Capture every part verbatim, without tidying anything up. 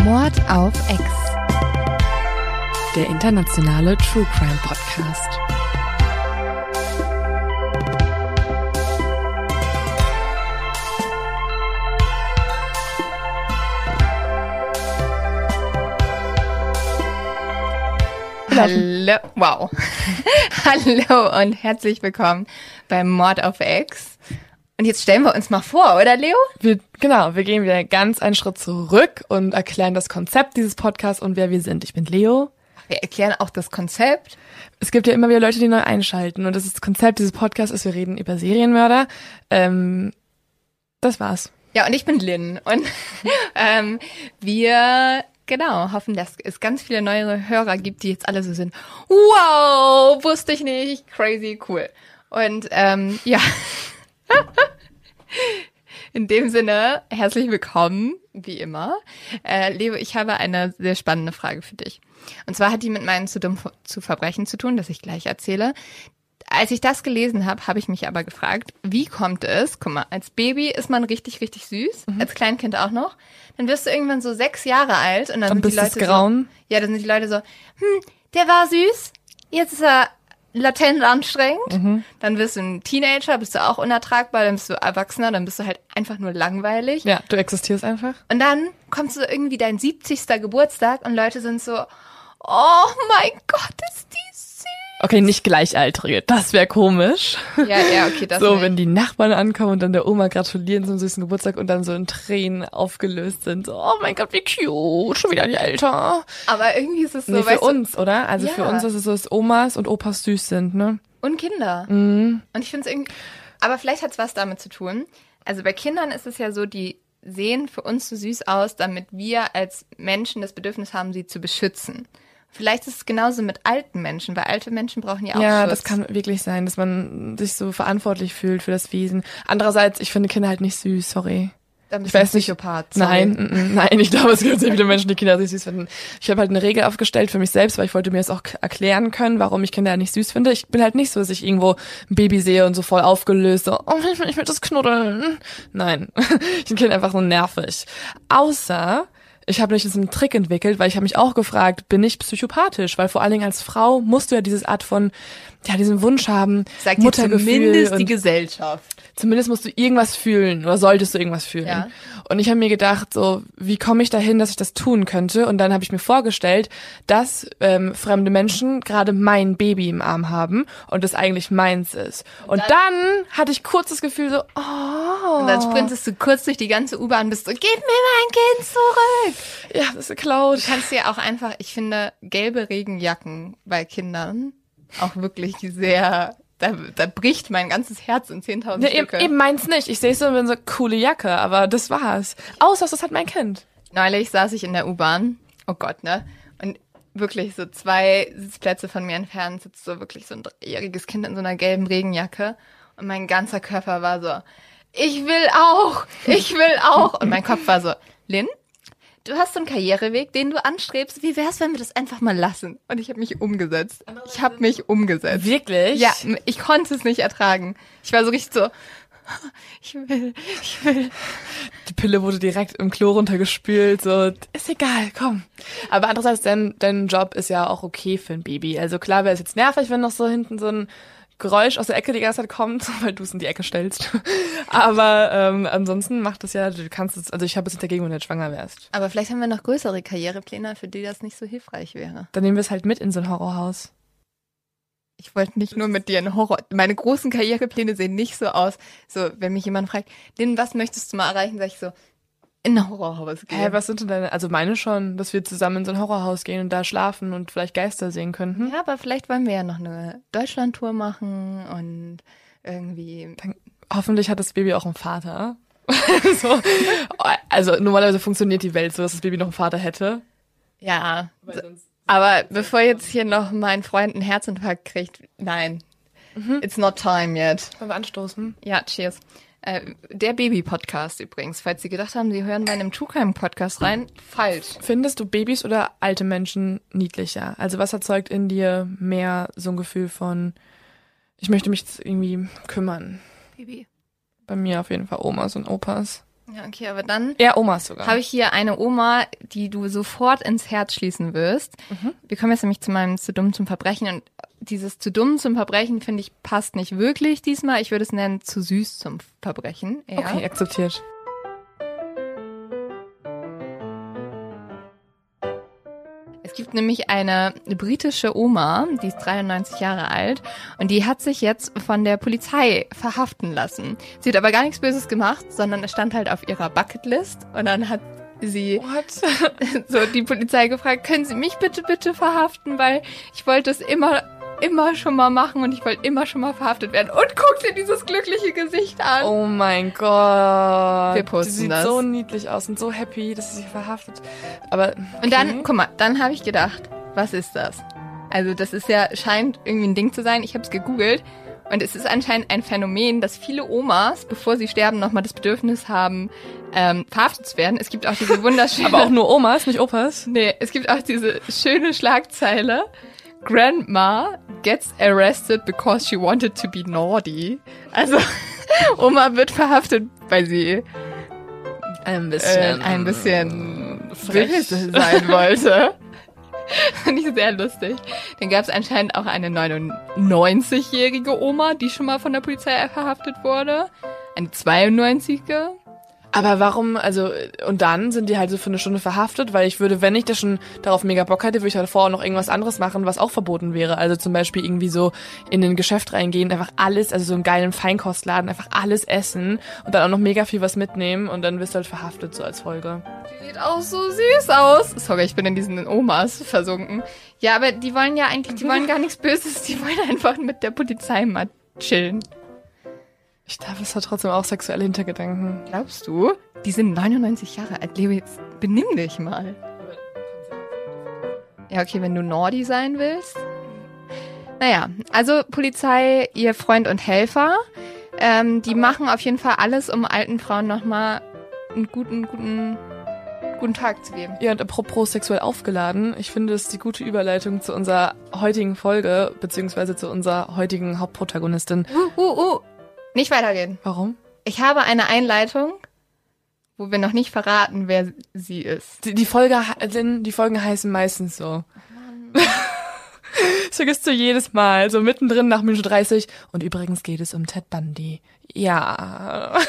Mord auf Ex. Der internationale True Crime Podcast. Hallo, wow. Hallo und herzlich willkommen beim Mord auf Ex. Und jetzt stellen wir uns mal vor, oder Leo? Wir, genau, wir gehen wieder ganz einen Schritt zurück und erklären das Konzept dieses Podcasts und wer wir sind. Ich bin Leo. Wir erklären auch das Konzept. Es gibt ja immer wieder Leute, die neu einschalten und das, ist das Konzept dieses Podcasts ist, wir reden über Serienmörder. Ähm, das war's. Ja, und ich bin Lynn und ähm, wir... Genau, hoffen, dass es ganz viele neue Hörer gibt, die jetzt alle so sind, wow, wusste ich nicht, crazy, cool. Und ähm, ja, in dem Sinne, herzlich willkommen, wie immer. Äh, Leo, ich habe eine sehr spannende Frage für dich. Und zwar hat die mit meinen zu dumm zu Verbrechen zu tun, das ich gleich erzähle. Als ich das gelesen habe, habe ich mich aber gefragt, wie kommt es, guck mal, als Baby ist man richtig, richtig süß, mhm. als Kleinkind auch noch. Dann wirst du irgendwann so sechs Jahre alt und dann, dann sind die Leute bist grauen. so, ja, dann sind die Leute so, hm, der war süß, jetzt ist er latent anstrengend. Mhm. Dann wirst du ein Teenager, bist du auch unertragbar, dann bist du Erwachsener, dann bist du halt einfach nur langweilig. Ja, du existierst einfach. Und dann kommst du irgendwie dein siebzigsten Geburtstag und Leute sind so, oh mein Gott, ist die süß. Okay, nicht Gleichaltrige, das wäre komisch. Ja, ja, okay, das So, nicht. wenn die Nachbarn ankommen und dann der Oma gratulieren zum süßen Geburtstag und dann so in Tränen aufgelöst sind. So, oh mein Gott, wie cute, schon wieder die Älter. Aber irgendwie ist es so, nee, für weißt uns, du, oder? Also ja. für uns ist es so, dass Omas und Opas süß sind, ne? Und Kinder. Mhm. Und ich finde es irgendwie, aber vielleicht hat es was damit zu tun. Also bei Kindern ist es ja so, die sehen für uns so süß aus, damit wir als Menschen das Bedürfnis haben, sie zu beschützen. Vielleicht ist es genauso mit alten Menschen, weil alte Menschen brauchen ja auch Ja, Schutz. das kann wirklich sein, dass man sich so verantwortlich fühlt für das Wesen. Andererseits, ich finde Kinder halt nicht süß, sorry. Dann bist ich du weiß nicht, Psychopath. Sorry. Nein, n- n- nein, ich glaube, es gibt sehr viele Menschen, die Kinder nicht süß finden. Ich habe halt eine Regel aufgestellt für mich selbst, weil ich wollte mir das auch k- erklären können, warum ich Kinder nicht süß finde. Ich bin halt nicht so, dass ich irgendwo ein Baby sehe und so voll aufgelöst, so, oh, ich will, ich will das knuddeln. Nein, ich bin Kind einfach so nervig. Außer... Ich habe nicht einen Trick entwickelt, weil ich habe mich auch gefragt, bin ich psychopathisch? Weil vor allen Dingen als Frau musst du ja dieses Art von, ja, diesen Wunsch haben, Sagt dir Muttergefühl. zumindest die und Gesellschaft. Zumindest musst du irgendwas fühlen oder solltest du irgendwas fühlen. Ja. Und ich habe mir gedacht, so, wie komme ich dahin, dass ich das tun könnte? Und dann habe ich mir vorgestellt, dass ähm, fremde Menschen gerade mein Baby im Arm haben und das eigentlich meins ist. Und, und dann, dann hatte ich kurz das Gefühl so, oh. Und dann sprintest du kurz durch die ganze U-Bahn und bist so, gib mir mein Kind zurück. Ja, das ist geklaut. Du kannst dir auch einfach, ich finde, gelbe Regenjacken bei Kindern auch wirklich sehr... Da, da bricht mein ganzes Herz in zehntausend Ja, Stücke. eben, eben meins nicht. Ich sehe es so wie so eine coole Jacke, aber das war's. Außer das hat mein Kind. Neulich saß ich in der U-Bahn. Oh Gott, ne? Und wirklich so zwei Sitzplätze von mir entfernt sitzt so wirklich so ein dreijähriges Kind in so einer gelben Regenjacke. Und mein ganzer Körper war so, ich will auch, ich will auch. Und mein Kopf war so, Lynn, du hast so einen Karriereweg, den du anstrebst. Wie wär's, wenn wir das einfach mal lassen? Und ich habe mich umgesetzt. Ich habe mich umgesetzt. Wirklich? Ja, ich konnte es nicht ertragen. Ich war so richtig so, ich will, ich will. Die Pille wurde direkt im Klo runtergespült, so, ist egal, komm. Aber andererseits, dein, dein Job ist ja auch okay für ein Baby. Also klar wäre es jetzt nervig, wenn noch so hinten so ein Geräusch aus der Ecke die ganze Zeit kommt, weil du es in die Ecke stellst. Aber ähm, ansonsten macht es ja, du kannst es, also ich habe es nicht dagegen, wenn du jetzt schwanger wärst. Aber vielleicht haben wir noch größere Karrierepläne, für die das nicht so hilfreich wäre. Dann nehmen wir es halt mit in so ein Horrorhaus. Ich wollte nicht nur mit dir in Horror... Meine großen Karrierepläne sehen nicht so aus. So, wenn mich jemand fragt, Lynn, was möchtest du mal erreichen, sag ich so, in ein Horrorhaus gehen. Hä, was sind denn deine, also meine schon, dass wir zusammen in so ein Horrorhaus gehen und da schlafen und vielleicht Geister sehen könnten. Ja, aber vielleicht wollen wir ja noch eine Deutschlandtour machen und irgendwie... Dann, hoffentlich hat das Baby auch einen Vater. so, also normalerweise funktioniert die Welt so, dass das Baby noch einen Vater hätte. Ja, aber bevor jetzt hier noch mein Freund einen Herzinfarkt kriegt, nein, mhm. It's not time yet. Wollen wir anstoßen? Ja, cheers. Äh, der Baby-Podcast übrigens, falls Sie gedacht haben, Sie hören bei einem True Crime-Podcast rein, falsch. Findest du Babys oder alte Menschen niedlicher? Also was erzeugt in dir mehr so ein Gefühl von, ich möchte mich jetzt irgendwie kümmern? Baby. Bei mir auf jeden Fall Omas und Opas. Ja, okay, aber dann Eher Omas sogar. habe ich hier eine Oma, die du sofort ins Herz schließen wirst. Mhm. Wir kommen jetzt nämlich zu meinem zu dumm zum Verbrechen und dieses zu dumm zum Verbrechen, finde ich, passt nicht wirklich diesmal. Ich würde es nennen zu süß zum Verbrechen. Eher. Okay, akzeptiert. Es gibt nämlich eine britische Oma, die ist dreiundneunzig Jahre alt und die hat sich jetzt von der Polizei verhaften lassen. Sie hat aber gar nichts Böses gemacht, sondern es stand halt auf ihrer Bucketlist und dann hat sie What? so die Polizei gefragt, können Sie mich bitte, bitte verhaften, weil ich wollte es immer, immer schon mal machen und ich wollte immer schon mal verhaftet werden. Und guck dir dieses glückliche Gesicht an. Oh mein Gott. Wir posten die sieht das. so niedlich aus und so happy, dass sie sich verhaftet. Aber okay. Und dann, guck mal, dann habe ich gedacht, was ist das? Also das ist ja, scheint irgendwie ein Ding zu sein. Ich habe es gegoogelt und es ist anscheinend ein Phänomen, dass viele Omas, bevor sie sterben, nochmal das Bedürfnis haben, ähm, verhaftet zu werden. Es gibt auch diese wunderschöne... Aber auch nur Omas, nicht Opas? Nee, es gibt auch diese schöne Schlagzeile. Grandma gets arrested because she wanted to be naughty. Also Oma wird verhaftet, weil sie ein bisschen, äh, ein bisschen frech böse sein wollte. Fand ich sehr lustig. Dann gab es anscheinend auch eine neunundneunzigjährige Oma, die schon mal von der Polizei verhaftet wurde. Eine zweiundneunzige. Aber warum, also, und dann sind die halt so für eine Stunde verhaftet, weil ich würde, wenn ich da schon darauf mega Bock hätte, würde ich halt vorher noch irgendwas anderes machen, was auch verboten wäre. Also zum Beispiel irgendwie so in ein Geschäft reingehen, einfach alles, also so einen geilen Feinkostladen, einfach alles essen und dann auch noch mega viel was mitnehmen und dann wirst du halt verhaftet, so als Folge. Die sieht auch so süß aus. Sorry, ich bin in diesen Omas versunken. Ja, aber die wollen ja eigentlich, die wollen gar nichts Böses, die wollen einfach mit der Polizei mal chillen. Ich glaube, es hat trotzdem auch sexuelle Hintergedanken. Glaubst du? Die sind neunundneunzig Jahre alt. Leo, jetzt benimm dich mal. Ja, okay, wenn du Nordi sein willst. Naja, also Polizei, ihr Freund und Helfer, ähm, die machen auf jeden Fall alles, um alten Frauen nochmal einen guten, guten, guten Tag zu geben. Ja, und apropos sexuell aufgeladen, ich finde, das ist die gute Überleitung zu unserer heutigen Folge, beziehungsweise zu unserer heutigen Hauptprotagonistin. Uh, uh, uh. Nicht weitergehen. Warum? Ich habe eine Einleitung, wo wir noch nicht verraten, wer sie ist. Die, die, Folge, die Folgen heißen meistens so. Oh das vergisst du jedes Mal, so mittendrin nach Minute dreißig. Und übrigens geht es um Ted Bundy. Ja.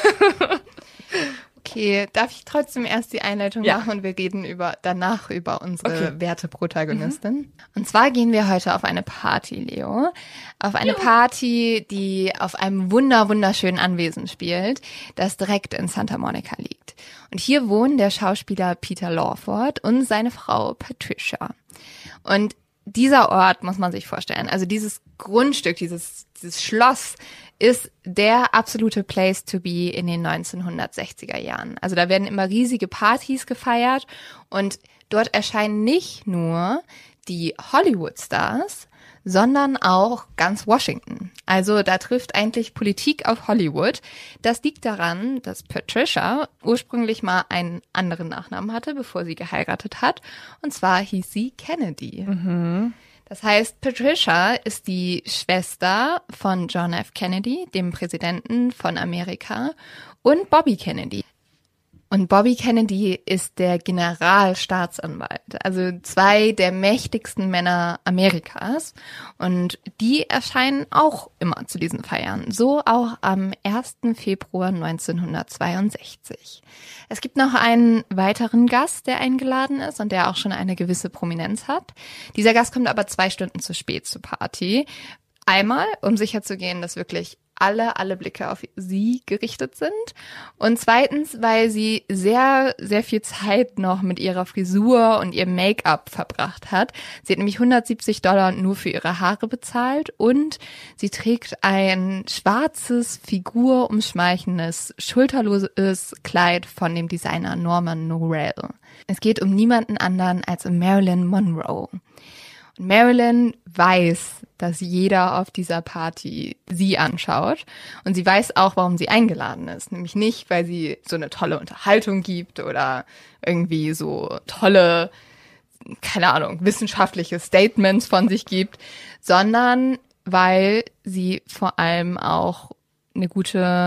Okay, darf ich trotzdem erst die Einleitung ja. machen und wir reden über danach über unsere okay. werte Protagonistin. Mhm. Und zwar gehen wir heute auf eine Party, Leo. Auf eine Party, die auf einem wunder wunderschönen Anwesen spielt, das direkt in Santa Monica liegt. Und hier wohnen der Schauspieler Peter Lawford und seine Frau Patricia. Und dieser Ort muss man sich vorstellen, also dieses Grundstück, dieses, dieses Schloss ist der absolute Place to be in den neunzehnhundertsechziger Jahren. Also da werden immer riesige Partys gefeiert und dort erscheinen nicht nur die Hollywood-Stars, sondern auch ganz Washington. Also da trifft eigentlich Politik auf Hollywood. Das liegt daran, dass Patricia ursprünglich mal einen anderen Nachnamen hatte, bevor sie geheiratet hat. Und zwar hieß sie Kennedy. Mhm. Das heißt, Patricia ist die Schwester von John F. Kennedy, dem Präsidenten von Amerika, und Bobby Kennedy. Und Bobby Kennedy ist der Generalstaatsanwalt, also zwei der mächtigsten Männer Amerikas. Und die erscheinen auch immer zu diesen Feiern, so auch am ersten Februar neunzehnhundertzweiundsechzig. Es gibt noch einen weiteren Gast, der eingeladen ist und der auch schon eine gewisse Prominenz hat. Dieser Gast kommt aber zwei Stunden zu spät zur Party. Einmal, um sicherzugehen, dass wirklich alle, alle Blicke auf sie gerichtet sind. Und zweitens, weil sie sehr, sehr viel Zeit noch mit ihrer Frisur und ihrem Make-up verbracht hat. Sie hat nämlich hundertsiebzig Dollar nur für ihre Haare bezahlt und sie trägt ein schwarzes, figurumschmeichendes, schulterloses Kleid von dem Designer Norman Norell. Es geht um niemanden anderen als um Marilyn Monroe. Und Marilyn weiß, dass jeder auf dieser Party sie anschaut. Und sie weiß auch, warum sie eingeladen ist. Nämlich nicht, weil sie so eine tolle Unterhaltung gibt oder irgendwie so tolle, keine Ahnung, wissenschaftliche Statements von sich gibt, sondern weil sie vor allem auch eine gute,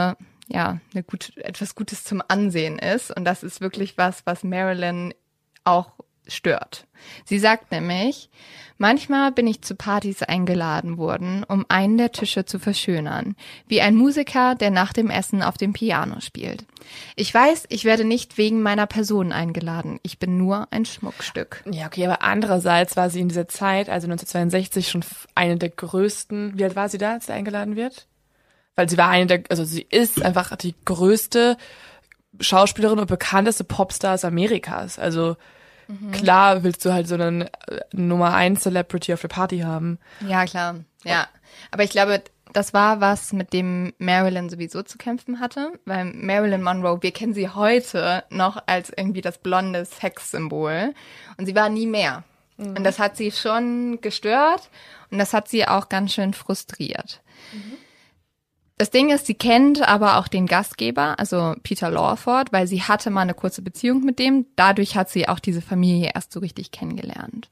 ja, eine gut, etwas Gutes zum Ansehen ist. Und das ist wirklich was, was Marilyn auch stört. Sie sagt nämlich, manchmal bin ich zu Partys eingeladen worden, um einen der Tische zu verschönern, wie ein Musiker, der nach dem Essen auf dem Piano spielt. Ich weiß, ich werde nicht wegen meiner Person eingeladen. Ich bin nur ein Schmuckstück. Ja, okay, aber andererseits war sie in dieser Zeit, also neunzehnhundertzweiundsechzig, schon eine der größten, wie alt war sie da, als sie eingeladen wird? Weil sie war eine der, also sie ist einfach die größte Schauspielerin und bekannteste Popstars Amerikas. Also mhm. klar willst du halt so einen Nummer eins Celebrity auf der Party haben. Ja, klar. Ja. Aber ich glaube, das war was, mit dem Marilyn sowieso zu kämpfen hatte. Weil Marilyn Monroe, wir kennen sie heute noch als irgendwie das blonde Sexsymbol. Und sie war nie mehr. Mhm. Und das hat sie schon gestört. Und das hat sie auch ganz schön frustriert. Mhm. Das Ding ist, sie kennt aber auch den Gastgeber, also Peter Lawford, weil sie hatte mal eine kurze Beziehung mit dem. Dadurch hat sie auch diese Familie erst so richtig kennengelernt.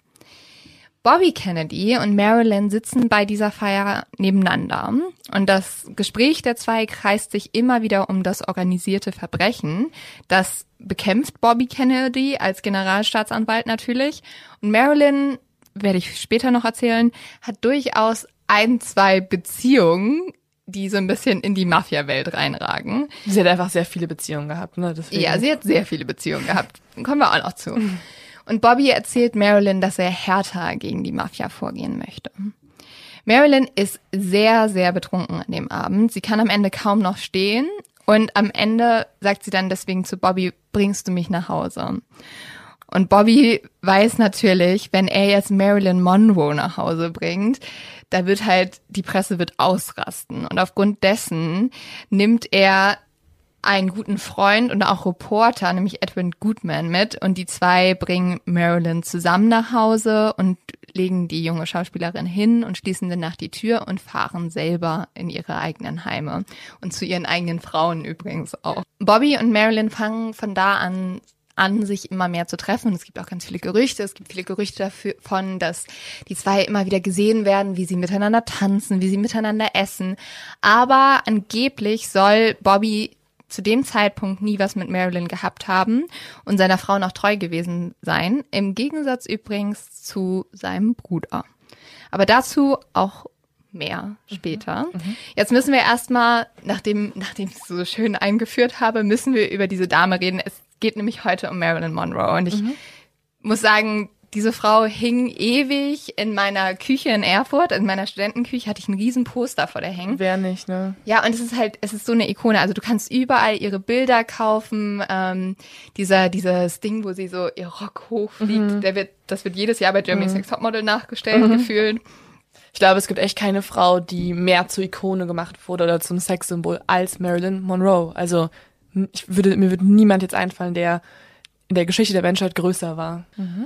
Bobby Kennedy und Marilyn sitzen bei dieser Feier nebeneinander. Und das Gespräch der zwei kreist sich immer wieder um das organisierte Verbrechen. Das bekämpft Bobby Kennedy als Generalstaatsanwalt natürlich. Und Marilyn, werde ich später noch erzählen, hat durchaus ein, zwei Beziehungen, die so ein bisschen in die Mafia-Welt reinragen. Sie hat einfach sehr viele Beziehungen gehabt, ne? Deswegen. Ja, sie hat sehr viele Beziehungen gehabt. Kommen wir auch noch zu. Und Bobby erzählt Marilyn, dass er härter gegen die Mafia vorgehen möchte. Marilyn ist sehr, sehr betrunken an dem Abend. Sie kann am Ende kaum noch stehen. Und am Ende sagt sie dann deswegen zu Bobby, bringst du mich nach Hause? Und Bobby weiß natürlich, wenn er jetzt Marilyn Monroe nach Hause bringt, da wird halt, die Presse wird ausrasten. Und aufgrund dessen nimmt er einen guten Freund und auch Reporter, nämlich Edwin Goodman, mit. Und die zwei bringen Marilyn zusammen nach Hause und legen die junge Schauspielerin hin und schließen danach die Tür und fahren selber in ihre eigenen Heime. Und zu ihren eigenen Frauen übrigens auch. Bobby und Marilyn fangen von da an an, sich immer mehr zu treffen. Und es gibt auch ganz viele Gerüchte. Es gibt viele Gerüchte davon, dass die zwei immer wieder gesehen werden, wie sie miteinander tanzen, wie sie miteinander essen. Aber angeblich soll Bobby zu dem Zeitpunkt nie was mit Marilyn gehabt haben und seiner Frau noch treu gewesen sein. Im Gegensatz übrigens zu seinem Bruder. Aber dazu auch mehr später. Mhm. Jetzt müssen wir erstmal, nachdem, nachdem ich es so schön eingeführt habe, müssen wir über diese Dame reden. Es geht nämlich heute um Marilyn Monroe. Und ich mhm. muss sagen, diese Frau hing ewig in meiner Küche in Erfurt, in meiner Studentenküche hatte ich ein riesen Poster vor der hängen. Wer nicht, ne? Ja, und es ist halt, es ist so eine Ikone. Also du kannst überall ihre Bilder kaufen. Ähm, dieser, dieses Ding, wo sie so ihr Rock hochfliegt, mhm. der wird, das wird jedes Jahr bei Germany's Next Topmodel nachgestellt, mhm. gefühlt. Ich glaube, es gibt echt keine Frau, die mehr zur Ikone gemacht wurde oder zum Sexsymbol als Marilyn Monroe. Also ich würde, mir würde niemand jetzt einfallen, der in der Geschichte der Menschheit größer war. Mhm.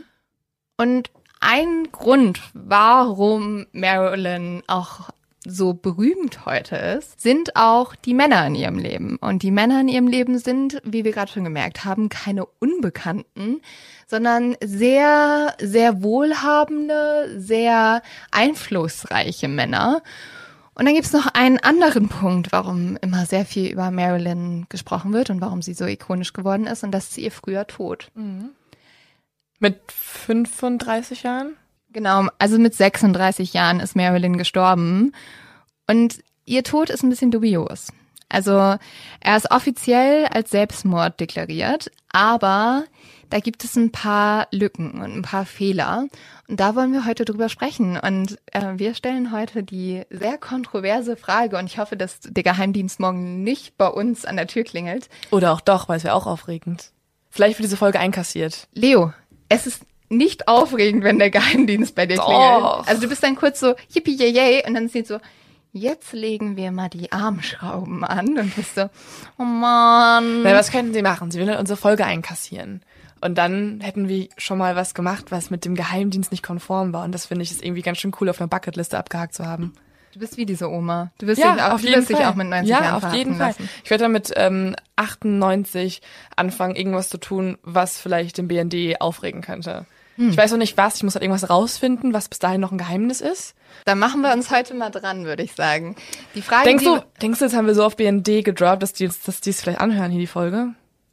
Und ein Grund, warum Marilyn auch so berühmt heute ist, sind auch die Männer in ihrem Leben. Und die Männer in ihrem Leben sind, wie wir gerade schon gemerkt haben, keine Unbekannten, sondern sehr, sehr wohlhabende, sehr einflussreiche Männer. Und dann gibt's noch einen anderen Punkt, warum immer sehr viel über Marilyn gesprochen wird und warum sie so ikonisch geworden ist. Und das ist ihr früher Tod. Mhm. Mit fünfunddreißig Jahren? Genau, also mit sechsunddreißig Jahren ist Marilyn gestorben. Und ihr Tod ist ein bisschen dubios. Also er ist offiziell als Selbstmord deklariert, aber da gibt es ein paar Lücken und ein paar Fehler. Und da wollen wir heute drüber sprechen. Und äh, wir stellen heute die sehr kontroverse Frage. Und ich hoffe, dass der Geheimdienst morgen nicht bei uns an der Tür klingelt. Oder auch doch, weil es wäre auch aufregend. Vielleicht wird diese Folge einkassiert. Leo, es ist nicht aufregend, wenn der Geheimdienst bei dir doch. klingelt. Also du bist dann kurz so, yippie, yay, yay. Und dann sieht so, jetzt legen wir mal die Armschrauben an. Und bist so, oh Mann. Na, was könnten sie machen? Sie will unsere Folge einkassieren. Und dann hätten wir schon mal was gemacht, was mit dem Geheimdienst nicht konform war. Und das finde ich ist irgendwie ganz schön cool, auf einer Bucketliste abgehakt zu haben. Du bist wie diese Oma. Du wirst, ja, dich, auch, auf du jeden wirst dich Fall. auch mit neunzig ja, Jahren auf jeden Fall. lassen. Ich werde dann mit ähm, achtundneunzig anfangen, irgendwas zu tun, was vielleicht den B N D aufregen könnte. Hm. Ich weiß noch nicht was, ich muss halt irgendwas rausfinden, was bis dahin noch ein Geheimnis ist. Da machen wir uns heute mal dran, würde ich sagen. Die Frage, denkst, die du, denkst du, jetzt haben wir so auf B N D gedroppt, dass die dass die es vielleicht anhören, hier die Folge?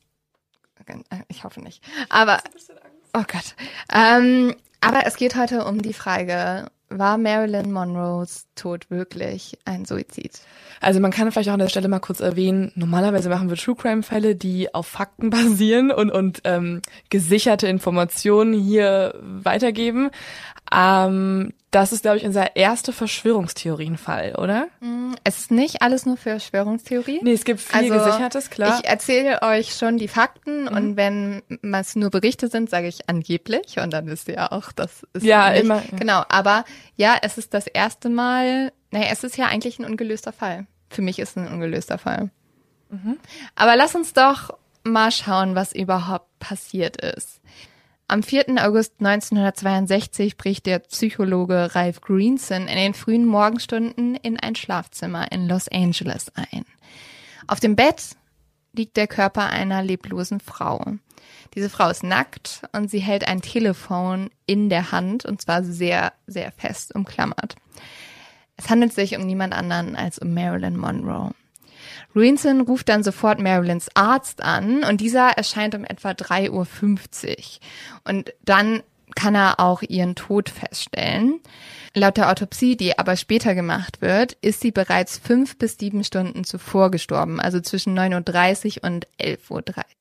Ich hoffe nicht. Aber, oh Gott. Ähm, aber es geht heute um die Frage, war Marilyn Monroes Tod wirklich ein Suizid? Also man kann vielleicht auch an der Stelle mal kurz erwähnen, normalerweise machen wir True-Crime-Fälle, die auf Fakten basieren und, und ähm, gesicherte Informationen hier weitergeben. Ähm, das ist, glaube ich, unser erster Verschwörungstheorienfall, oder? Es ist nicht alles nur Verschwörungstheorie. Nee, es gibt viel also, Gesichertes, klar. Ich erzähle euch schon die Fakten mhm. und wenn es nur Berichte sind, sage ich angeblich und dann wisst ihr ja auch, das ist ja nicht, immer. Ja. Genau, aber ja, es ist das erste Mal, naja, es ist ja eigentlich ein ungelöster Fall. Für mich ist es ein ungelöster Fall. Mhm. Aber lass uns doch mal schauen, was überhaupt passiert ist. Am vierten August neunzehnhundertzweiundsechzig bricht der Psychologe Ralph Greenson in den frühen Morgenstunden in ein Schlafzimmer in Los Angeles ein. Auf dem Bett liegt der Körper einer leblosen Frau. Diese Frau ist nackt und sie hält ein Telefon in der Hand und zwar sehr, sehr fest umklammert. Es handelt sich um niemand anderen als um Marilyn Monroe. Greenson ruft dann sofort Marilyns Arzt an und dieser erscheint um etwa drei Uhr fünfzig. Und dann kann er auch ihren Tod feststellen. Laut der Autopsie, die aber später gemacht wird, ist sie bereits fünf bis sieben Stunden zuvor gestorben, also zwischen neun Uhr dreißig und elf Uhr dreißig.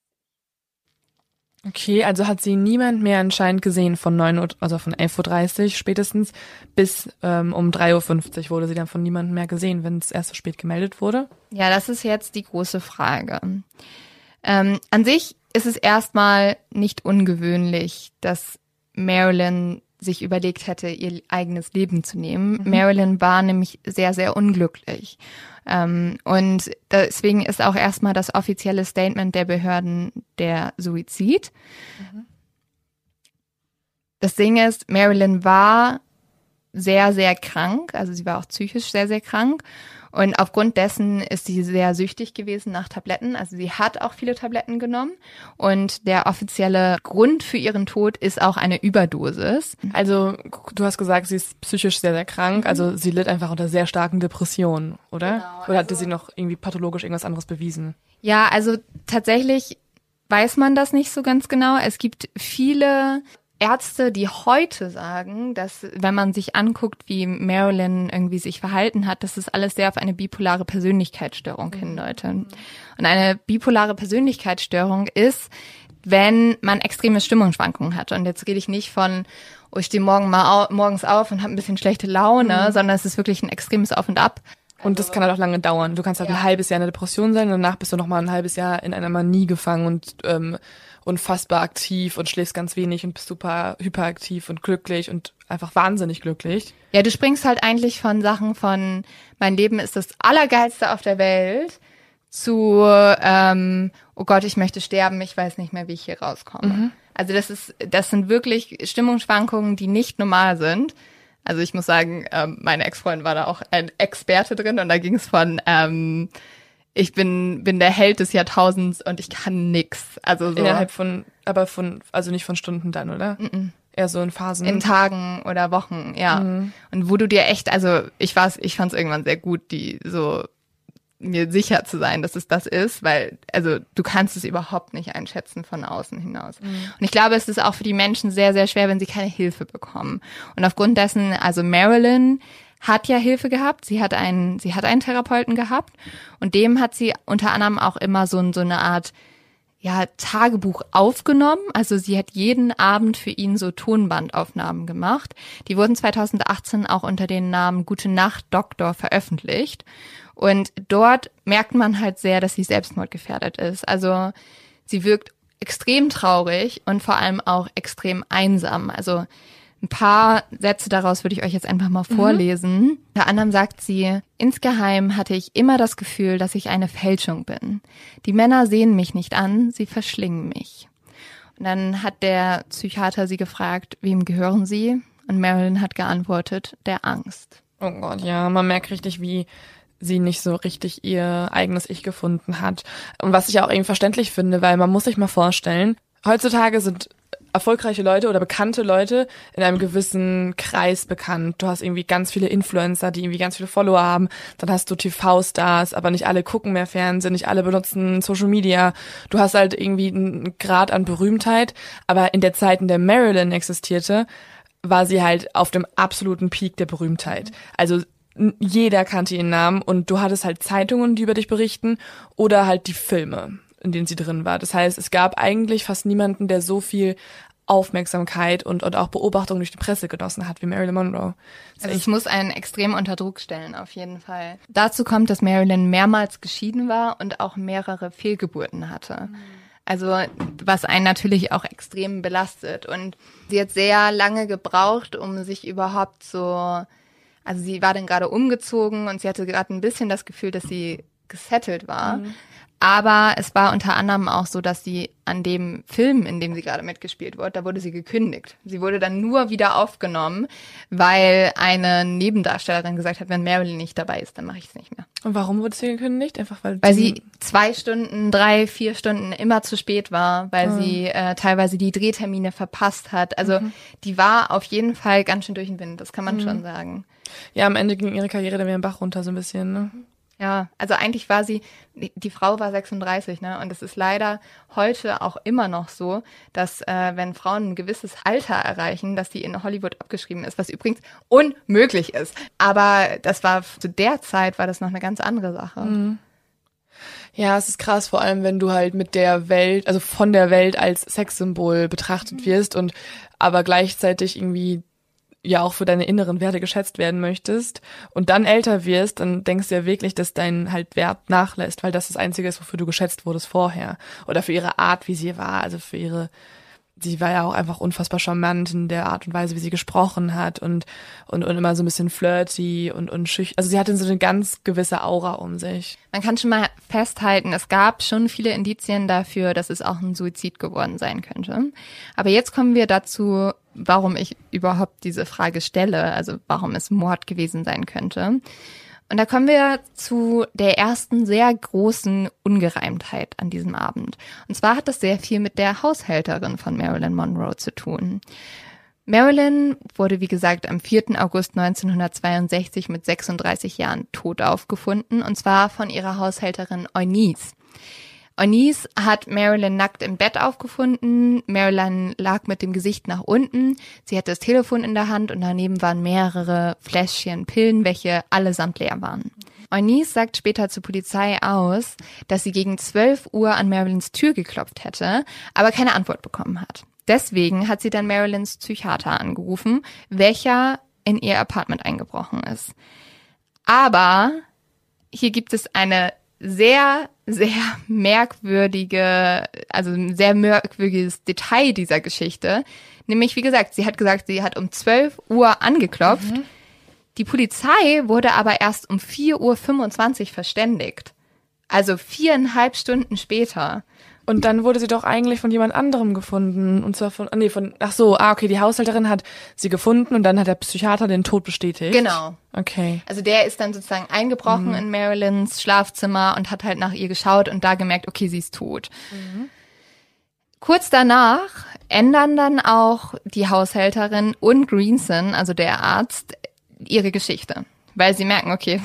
Okay, also hat sie niemand mehr anscheinend gesehen von neun Uhr, also von elf Uhr dreißig spätestens bis ähm, um drei Uhr fünfzig wurde sie dann von niemandem mehr gesehen, wenn es erst so spät gemeldet wurde? Ja, das ist jetzt die große Frage. Ähm, an sich ist es erstmal nicht ungewöhnlich, dass Marilyn sich überlegt hätte, ihr eigenes Leben zu nehmen. Mhm. Marilyn war nämlich sehr, sehr unglücklich. Ähm, und deswegen ist auch erstmal das offizielle Statement der Behörden der Suizid. Mhm. Das Ding ist, Marilyn war sehr, sehr krank, also sie war auch psychisch sehr, sehr krank. Und aufgrund dessen ist sie sehr süchtig gewesen nach Tabletten. Also sie hat auch viele Tabletten genommen. Und der offizielle Grund für ihren Tod ist auch eine Überdosis. Also du hast gesagt, sie ist psychisch sehr, sehr krank. Also sie litt einfach unter sehr starken Depressionen, oder? Genau, oder hatte also, sie noch irgendwie pathologisch irgendwas anderes bewiesen? Ja, also tatsächlich weiß man das nicht so ganz genau. Es gibt viele Ärzte, die heute sagen, dass wenn man sich anguckt, wie Marilyn irgendwie sich verhalten hat, dass das alles sehr auf eine bipolare Persönlichkeitsstörung hindeutet. Und eine bipolare Persönlichkeitsstörung ist, wenn man extreme Stimmungsschwankungen hat. Und jetzt rede ich nicht von, oh, ich stehe morgen mal au- morgens auf und habe ein bisschen schlechte Laune, mhm. sondern es ist wirklich ein extremes Auf und Ab. Und das kann halt auch lange dauern. Du kannst halt ja. ein halbes Jahr in der Depression sein und danach bist du noch mal ein halbes Jahr in einer Manie gefangen und ähm, unfassbar aktiv und schläfst ganz wenig und bist super hyperaktiv und glücklich und einfach wahnsinnig glücklich. Ja, du springst halt eigentlich von Sachen von, mein Leben ist das Allergeilste auf der Welt zu, ähm, oh Gott, ich möchte sterben, ich weiß nicht mehr, wie ich hier rauskomme. Mhm. Also das ist, das sind wirklich Stimmungsschwankungen, die nicht normal sind. Also ich muss sagen, ähm, meine Ex-Freundin war da auch ein Experte drin und da ging es von, ähm, ich bin bin der Held des Jahrtausends und ich kann nix. Also so innerhalb von, aber von, also nicht von Stunden dann, oder? Mm-mm. Eher so in Phasen. In Tagen oder Wochen, ja. Mhm. Und wo du dir echt, also ich war's, ich fand's irgendwann sehr gut, die so mir sicher zu sein, dass es das ist, weil also du kannst es überhaupt nicht einschätzen von außen hinaus. Mhm. Und ich glaube, es ist auch für die Menschen sehr, sehr schwer, wenn sie keine Hilfe bekommen. Und aufgrund dessen, also Marilyn hat ja Hilfe gehabt, sie hat einen, sie hat einen Therapeuten gehabt und dem hat sie unter anderem auch immer so, so eine Art ja, Tagebuch aufgenommen. Also sie hat jeden Abend für ihn so Tonbandaufnahmen gemacht. Die wurden zweitausendachtzehn auch unter dem Namen Gute Nacht Doktor veröffentlicht. Und dort merkt man halt sehr, dass sie selbstmordgefährdet ist. Also sie wirkt extrem traurig und vor allem auch extrem einsam. Also ein paar Sätze daraus würde ich euch jetzt einfach mal vorlesen. Mhm. Unter anderem sagt sie, insgeheim hatte ich immer das Gefühl, dass ich eine Fälschung bin. Die Männer sehen mich nicht an, sie verschlingen mich. Und dann hat der Psychiater sie gefragt, wem gehören sie? Und Marilyn hat geantwortet, der Angst. Oh Gott, ja, man merkt richtig, wie sie nicht so richtig ihr eigenes Ich gefunden hat. Und was ich auch irgendwie verständlich finde, weil man muss sich mal vorstellen, heutzutage sind erfolgreiche Leute oder bekannte Leute in einem gewissen Kreis bekannt. Du hast irgendwie ganz viele Influencer, die irgendwie ganz viele Follower haben. Dann hast du T V-Stars, aber nicht alle gucken mehr Fernsehen, nicht alle benutzen Social Media. Du hast halt irgendwie einen Grad an Berühmtheit. Aber in der Zeit, in der Marilyn existierte, war sie halt auf dem absoluten Peak der Berühmtheit. Also jeder kannte ihren Namen und du hattest halt Zeitungen, die über dich berichten oder halt die Filme, in denen sie drin war. Das heißt, es gab eigentlich fast niemanden, der so viel Aufmerksamkeit und, und auch Beobachtung durch die Presse genossen hat wie Marilyn Monroe. Also es muss einen extrem unter Druck stellen, auf jeden Fall. Dazu kommt, dass Marilyn mehrmals geschieden war und auch mehrere Fehlgeburten hatte. Mhm. Also was einen natürlich auch extrem belastet. Und sie hat sehr lange gebraucht, um sich überhaupt so... Also sie war dann gerade umgezogen und sie hatte gerade ein bisschen das Gefühl, dass sie gesettelt war. Mhm. Aber es war unter anderem auch so, dass sie an dem Film, in dem sie gerade mitgespielt wurde, da wurde sie gekündigt. Sie wurde dann nur wieder aufgenommen, weil eine Nebendarstellerin gesagt hat, wenn Marilyn nicht dabei ist, dann mache ich es nicht mehr. Und warum wurde sie gekündigt? Einfach weil, weil sie zwei Stunden, drei, vier Stunden immer zu spät war, weil mhm. sie äh, teilweise die Drehtermine verpasst hat. Also mhm. die war auf jeden Fall ganz schön durch den Wind, das kann man mhm. schon sagen. Ja, am Ende ging ihre Karriere dann wieder den Bach runter so ein bisschen, ne? Ja, also eigentlich war sie, die Frau war sechsunddreißig, ne? Und es ist leider heute auch immer noch so, dass äh, wenn Frauen ein gewisses Alter erreichen, dass die in Hollywood abgeschrieben ist, was übrigens unmöglich ist. Aber das war zu der Zeit war das noch eine ganz andere Sache. Mhm. Ja, es ist krass, vor allem wenn du halt mit der Welt, also von der Welt als Sexsymbol betrachtet mhm. wirst und aber gleichzeitig irgendwie ja auch für deine inneren Werte geschätzt werden möchtest und dann älter wirst, dann denkst du ja wirklich, dass dein halt Wert nachlässt, weil das das Einzige ist, wofür du geschätzt wurdest vorher. Oder für ihre Art, wie sie war, also für ihre, sie war ja auch einfach unfassbar charmant in der Art und Weise, wie sie gesprochen hat und und, und immer so ein bisschen flirty und, und schüchtern. Also sie hatte so eine ganz gewisse Aura um sich. Man kann schon mal festhalten, es gab schon viele Indizien dafür, dass es auch ein Suizid geworden sein könnte. Aber jetzt kommen wir dazu, warum ich überhaupt diese Frage stelle, also warum es Mord gewesen sein könnte. Und da kommen wir zu der ersten sehr großen Ungereimtheit an diesem Abend. Und zwar hat das sehr viel mit der Haushälterin von Marilyn Monroe zu tun. Marilyn wurde, wie gesagt, am vierten August neunzehnhundertzweiundsechzig mit sechsunddreißig Jahren tot aufgefunden, und zwar von ihrer Haushälterin Eunice. Eunice hat Marilyn nackt im Bett aufgefunden. Marilyn lag mit dem Gesicht nach unten. Sie hatte das Telefon in der Hand und daneben waren mehrere Fläschchen Pillen, welche allesamt leer waren. Eunice sagt später zur Polizei aus, dass sie gegen zwölf Uhr an Marilyns Tür geklopft hätte, aber keine Antwort bekommen hat. Deswegen hat sie dann Marilyns Psychiater angerufen, welcher in ihr Apartment eingebrochen ist. Aber hier gibt es eine sehr, sehr merkwürdige, also ein sehr merkwürdiges Detail dieser Geschichte. Nämlich, wie gesagt, sie hat gesagt, sie hat um zwölf Uhr angeklopft. Mhm. Die Polizei wurde aber erst um vier Uhr fünfundzwanzig verständigt. Also viereinhalb Stunden später. Und dann wurde sie doch eigentlich von jemand anderem gefunden. Und zwar von, nee, von, ach so, ah, okay, die Haushälterin hat sie gefunden und dann hat der Psychiater den Tod bestätigt. Genau. Okay. Also der ist dann sozusagen eingebrochen mhm. in Marilyns Schlafzimmer und hat halt nach ihr geschaut und da gemerkt, okay, sie ist tot. Mhm. Kurz danach ändern dann auch die Haushälterin und Greenson, also der Arzt, ihre Geschichte. Weil sie merken, okay,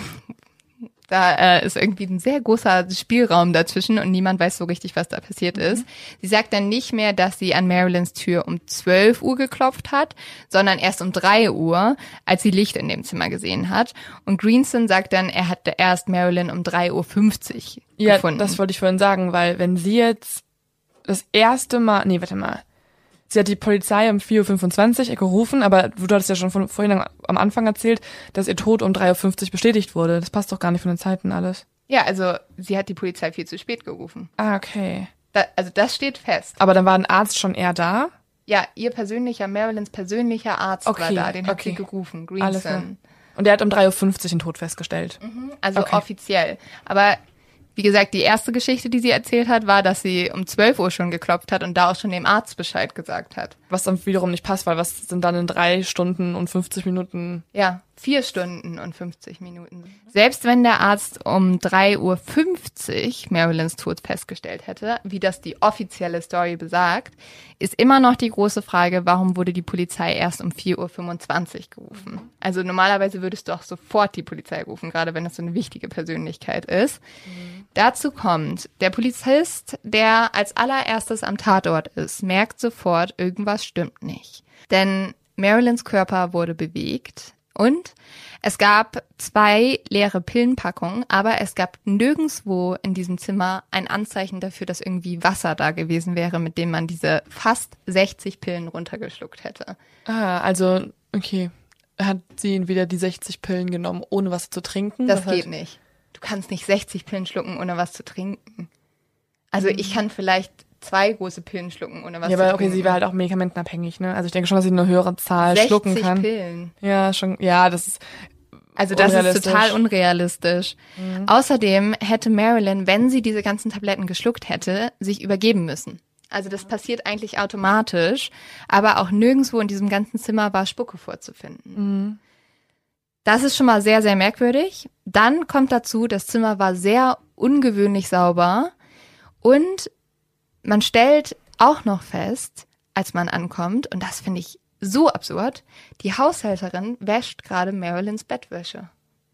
da äh, ist irgendwie ein sehr großer Spielraum dazwischen und niemand weiß so richtig, was da passiert mhm. ist. Sie sagt dann nicht mehr, dass sie an Marilyns Tür um zwölf Uhr geklopft hat, sondern erst um drei Uhr, als sie Licht in dem Zimmer gesehen hat. Und Greenson sagt dann, er hatte erst Marilyn um drei Uhr fünfzig ja, gefunden. Ja, das wollte ich vorhin sagen, weil wenn sie jetzt das erste Mal, nee, warte mal, sie hat die Polizei um vier Uhr fünfundzwanzig gerufen, aber du hattest ja schon von, vorhin am Anfang erzählt, dass ihr Tod um drei Uhr fünfzig bestätigt wurde. Das passt doch gar nicht von den Zeiten alles. Ja, also sie hat die Polizei viel zu spät gerufen. Ah, okay. Da, also das steht fest. Aber dann war ein Arzt schon eher da? Ja, ihr persönlicher, Marilyns persönlicher Arzt okay, war da, den hat okay. sie gerufen, Greenson. Und der hat um drei Uhr fünfzig den Tod festgestellt? Mhm, also okay. offiziell. Aber wie gesagt, die erste Geschichte, die sie erzählt hat, war, dass sie um zwölf Uhr schon geklopft hat und da auch schon dem Arzt Bescheid gesagt hat. Was dann wiederum nicht passt, weil was sind dann in drei Stunden und fünfzig Minuten? Ja, vier Stunden und fünfzig Minuten. Selbst wenn der Arzt um drei Uhr fünfzig Marilyns Tod festgestellt hätte, wie das die offizielle Story besagt, ist immer noch die große Frage, warum wurde die Polizei erst um vier Uhr fünfundzwanzig gerufen? Also normalerweise würdest du auch sofort die Polizei rufen, gerade wenn das so eine wichtige Persönlichkeit ist. Mhm. Dazu kommt, der Polizist, der als allererstes am Tatort ist, merkt sofort, irgendwas stimmt nicht. Denn Marilyns Körper wurde bewegt und es gab zwei leere Pillenpackungen, aber es gab nirgendwo in diesem Zimmer ein Anzeichen dafür, dass irgendwie Wasser da gewesen wäre, mit dem man diese fast sechzig Pillen runtergeschluckt hätte. Ah, also, okay. Hat sie wieder die sechzig Pillen genommen, ohne was zu trinken? Das, das geht halt nicht. Du kannst nicht sechzig Pillen schlucken, ohne was zu trinken. Also ich kann vielleicht zwei große Pillen schlucken, ohne was ja, zu aber trinken. okay, sie war halt auch medikamentenabhängig, ne? Also ich denke schon, dass sie eine höhere Zahl schlucken kann. sechzig Pillen. Ja, schon, ja, das ist Also das ist total unrealistisch. Mhm. Außerdem hätte Marilyn, wenn sie diese ganzen Tabletten geschluckt hätte, sich übergeben müssen. Also das passiert eigentlich automatisch, aber auch nirgendwo in diesem ganzen Zimmer war Spucke vorzufinden. Mhm. Das ist schon mal sehr, sehr merkwürdig. Dann kommt dazu, das Zimmer war sehr ungewöhnlich sauber und man stellt auch noch fest, als man ankommt, und das finde ich so absurd, die Haushälterin wäscht gerade Marilyns Bettwäsche.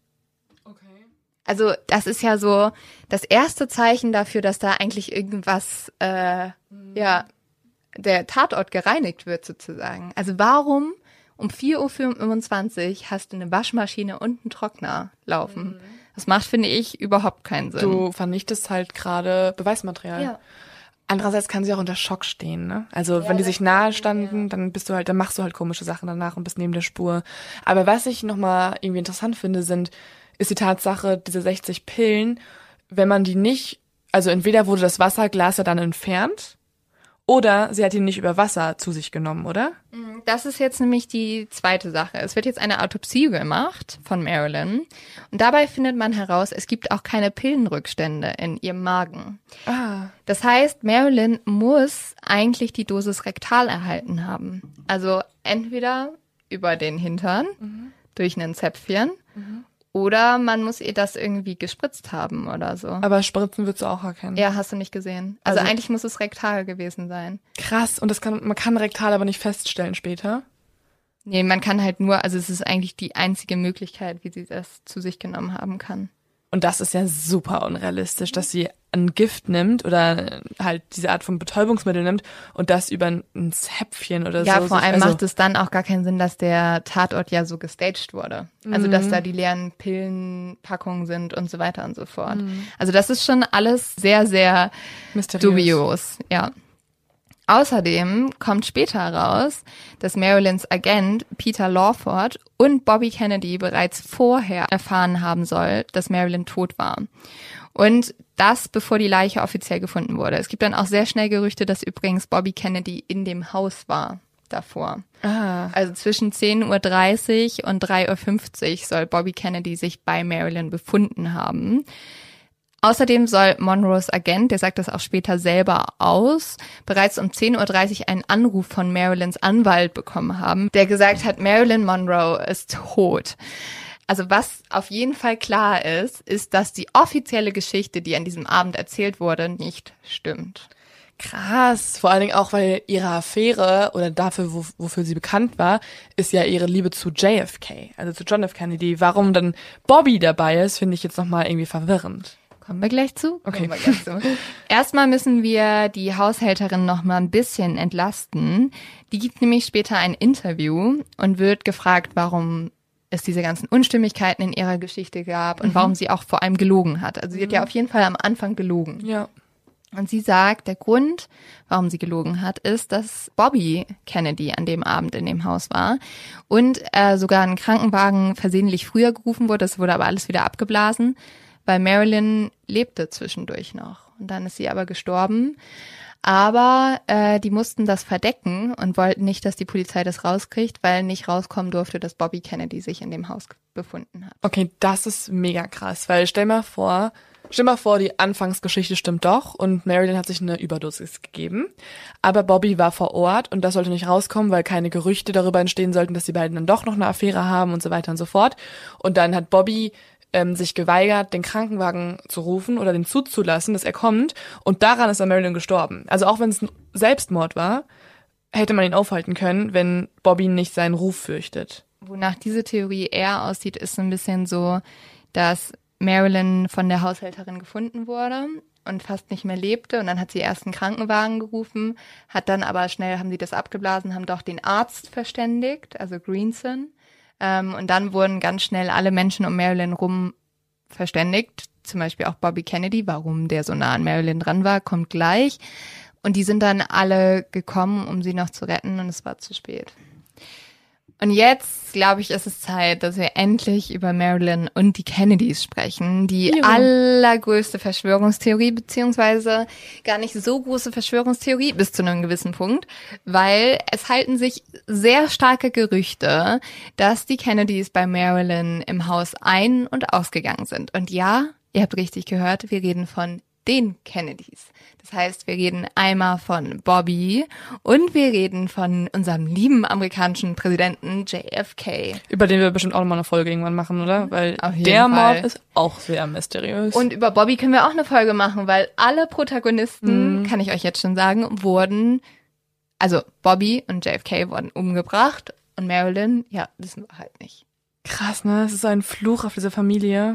Okay. Also das ist ja so das erste Zeichen dafür, dass da eigentlich irgendwas, äh, mhm. ja, der Tatort gereinigt wird sozusagen. Also warum um vier Uhr fünfundzwanzig hast du eine Waschmaschine und einen Trockner laufen? Mhm. Das macht, finde ich, überhaupt keinen Sinn. Du vernichtest halt gerade Beweismaterial. Ja. Andererseits kann sie auch unter Schock stehen, ne? Also ja, wenn die sich nahe standen, ja. dann bist du halt, dann machst du halt komische Sachen danach und bist neben der Spur. Aber was ich nochmal irgendwie interessant finde, sind, ist die Tatsache, diese sechzig Pillen, wenn man die nicht, also entweder wurde das Wasserglas ja dann entfernt, oder sie hat ihn nicht über Wasser zu sich genommen, oder? Das ist jetzt nämlich die zweite Sache. Es wird jetzt eine Autopsie gemacht von Marilyn und dabei findet man heraus, es gibt auch keine Pillenrückstände in ihrem Magen. Ah. Das heißt, Marilyn muss eigentlich die Dosis rektal erhalten haben. Also entweder über den Hintern, mhm. durch einen Zäpfchen, mhm. oder man muss ihr das irgendwie gespritzt haben oder so. Aber Spritzen würdest du auch erkennen. Ja, hast du nicht gesehen. Also, also eigentlich muss es rektal gewesen sein. Krass, und das kann man kann rektal aber nicht feststellen später? Nee, man kann halt nur, also es ist eigentlich die einzige Möglichkeit, wie sie das zu sich genommen haben kann. Und das ist ja super unrealistisch, dass sie ein Gift nimmt oder halt diese Art von Betäubungsmittel nimmt und das über ein Zäpfchen oder ja, so. Ja, vor allem also macht es dann auch gar keinen Sinn, dass der Tatort ja so gestaged wurde. Also, dass da die leeren Pillenpackungen sind und so weiter und so fort. Mhm. Also, das ist schon alles sehr, sehr mysteriös. Dubios, ja. Außerdem kommt später heraus, dass Marilyns Agent Peter Lawford und Bobby Kennedy bereits vorher erfahren haben soll, dass Marilyn tot war. Und das, bevor die Leiche offiziell gefunden wurde. Es gibt dann auch sehr schnell Gerüchte, dass übrigens Bobby Kennedy in dem Haus war davor. Ah. Also zwischen zehn Uhr dreißig und drei Uhr fünfzig soll Bobby Kennedy sich bei Marilyn befunden haben. Außerdem soll Monroes Agent, der sagt das auch später selber aus, bereits um zehn Uhr dreißig einen Anruf von Marilyns Anwalt bekommen haben, der gesagt hat, Marilyn Monroe ist tot. Also was auf jeden Fall klar ist, ist, dass die offizielle Geschichte, die an diesem Abend erzählt wurde, nicht stimmt. Krass, vor allen Dingen auch, weil ihre Affäre oder dafür, wo, wofür sie bekannt war, ist ja ihre Liebe zu J F K, also zu John F. Kennedy. Warum dann Bobby dabei ist, finde ich jetzt nochmal irgendwie verwirrend. Kommen wir gleich zu? Okay. Wir gleich zu. Erstmal müssen wir die Haushälterin noch mal ein bisschen entlasten. Die gibt nämlich später ein Interview und wird gefragt, warum es diese ganzen Unstimmigkeiten in ihrer Geschichte gab und mhm. warum sie auch vor allem gelogen hat. Also sie mhm. hat ja auf jeden Fall am Anfang gelogen. Ja. Und sie sagt, der Grund, warum sie gelogen hat, ist, dass Bobby Kennedy an dem Abend in dem Haus war und äh, sogar ein Krankenwagen versehentlich früher gerufen wurde. Das wurde aber alles wieder abgeblasen, weil Marilyn lebte zwischendurch noch. Und dann ist sie aber gestorben. Aber äh, die mussten das verdecken und wollten nicht, dass die Polizei das rauskriegt, weil nicht rauskommen durfte, dass Bobby Kennedy sich in dem Haus befunden hat. Okay, das ist mega krass, weil stell mal vor, Stell mal vor, die Anfangsgeschichte stimmt doch und Marilyn hat sich eine Überdosis gegeben. Aber Bobby war vor Ort und das sollte nicht rauskommen, weil keine Gerüchte darüber entstehen sollten, dass die beiden dann doch noch eine Affäre haben und so weiter und so fort. Und dann hat Bobby ähm, sich geweigert, den Krankenwagen zu rufen oder den zuzulassen, dass er kommt. Und daran ist dann Marilyn gestorben. Also auch wenn es ein Selbstmord war, hätte man ihn aufhalten können, wenn Bobby nicht seinen Ruf fürchtet. Wonach diese Theorie eher aussieht, ist so ein bisschen so, dass Marilyn von der Haushälterin gefunden wurde und fast nicht mehr lebte. Und dann hat sie erst einen Krankenwagen gerufen, hat dann aber schnell, haben sie das abgeblasen, haben doch den Arzt verständigt, also Greenson. Ähm, und dann wurden ganz schnell alle Menschen um Marilyn rum verständigt, zum Beispiel auch Bobby Kennedy, warum der so nah an Marilyn dran war, kommt gleich. Und die sind dann alle gekommen, um sie noch zu retten und es war zu spät. Und jetzt, glaube ich, ist es Zeit, dass wir endlich über Marilyn und die Kennedys sprechen. Die Jo. allergrößte Verschwörungstheorie, beziehungsweise gar nicht so große Verschwörungstheorie bis zu einem gewissen Punkt, weil es halten sich sehr starke Gerüchte, dass die Kennedys bei Marilyn im Haus ein- und ausgegangen sind. Und ja, ihr habt richtig gehört, wir reden von den Kennedys. Das heißt, wir reden einmal von Bobby und wir reden von unserem lieben amerikanischen Präsidenten J F K. Über den wir bestimmt auch nochmal eine Folge irgendwann machen, oder? Weil Auf jeden der Fall. Mord ist auch sehr mysteriös. Und über Bobby können wir auch eine Folge machen, weil alle Protagonisten, Mhm. kann ich euch jetzt schon sagen, wurden, also Bobby und J F K wurden umgebracht und Marilyn, ja, wissen wir halt nicht. Krass, ne? Es ist so ein Fluch auf diese Familie.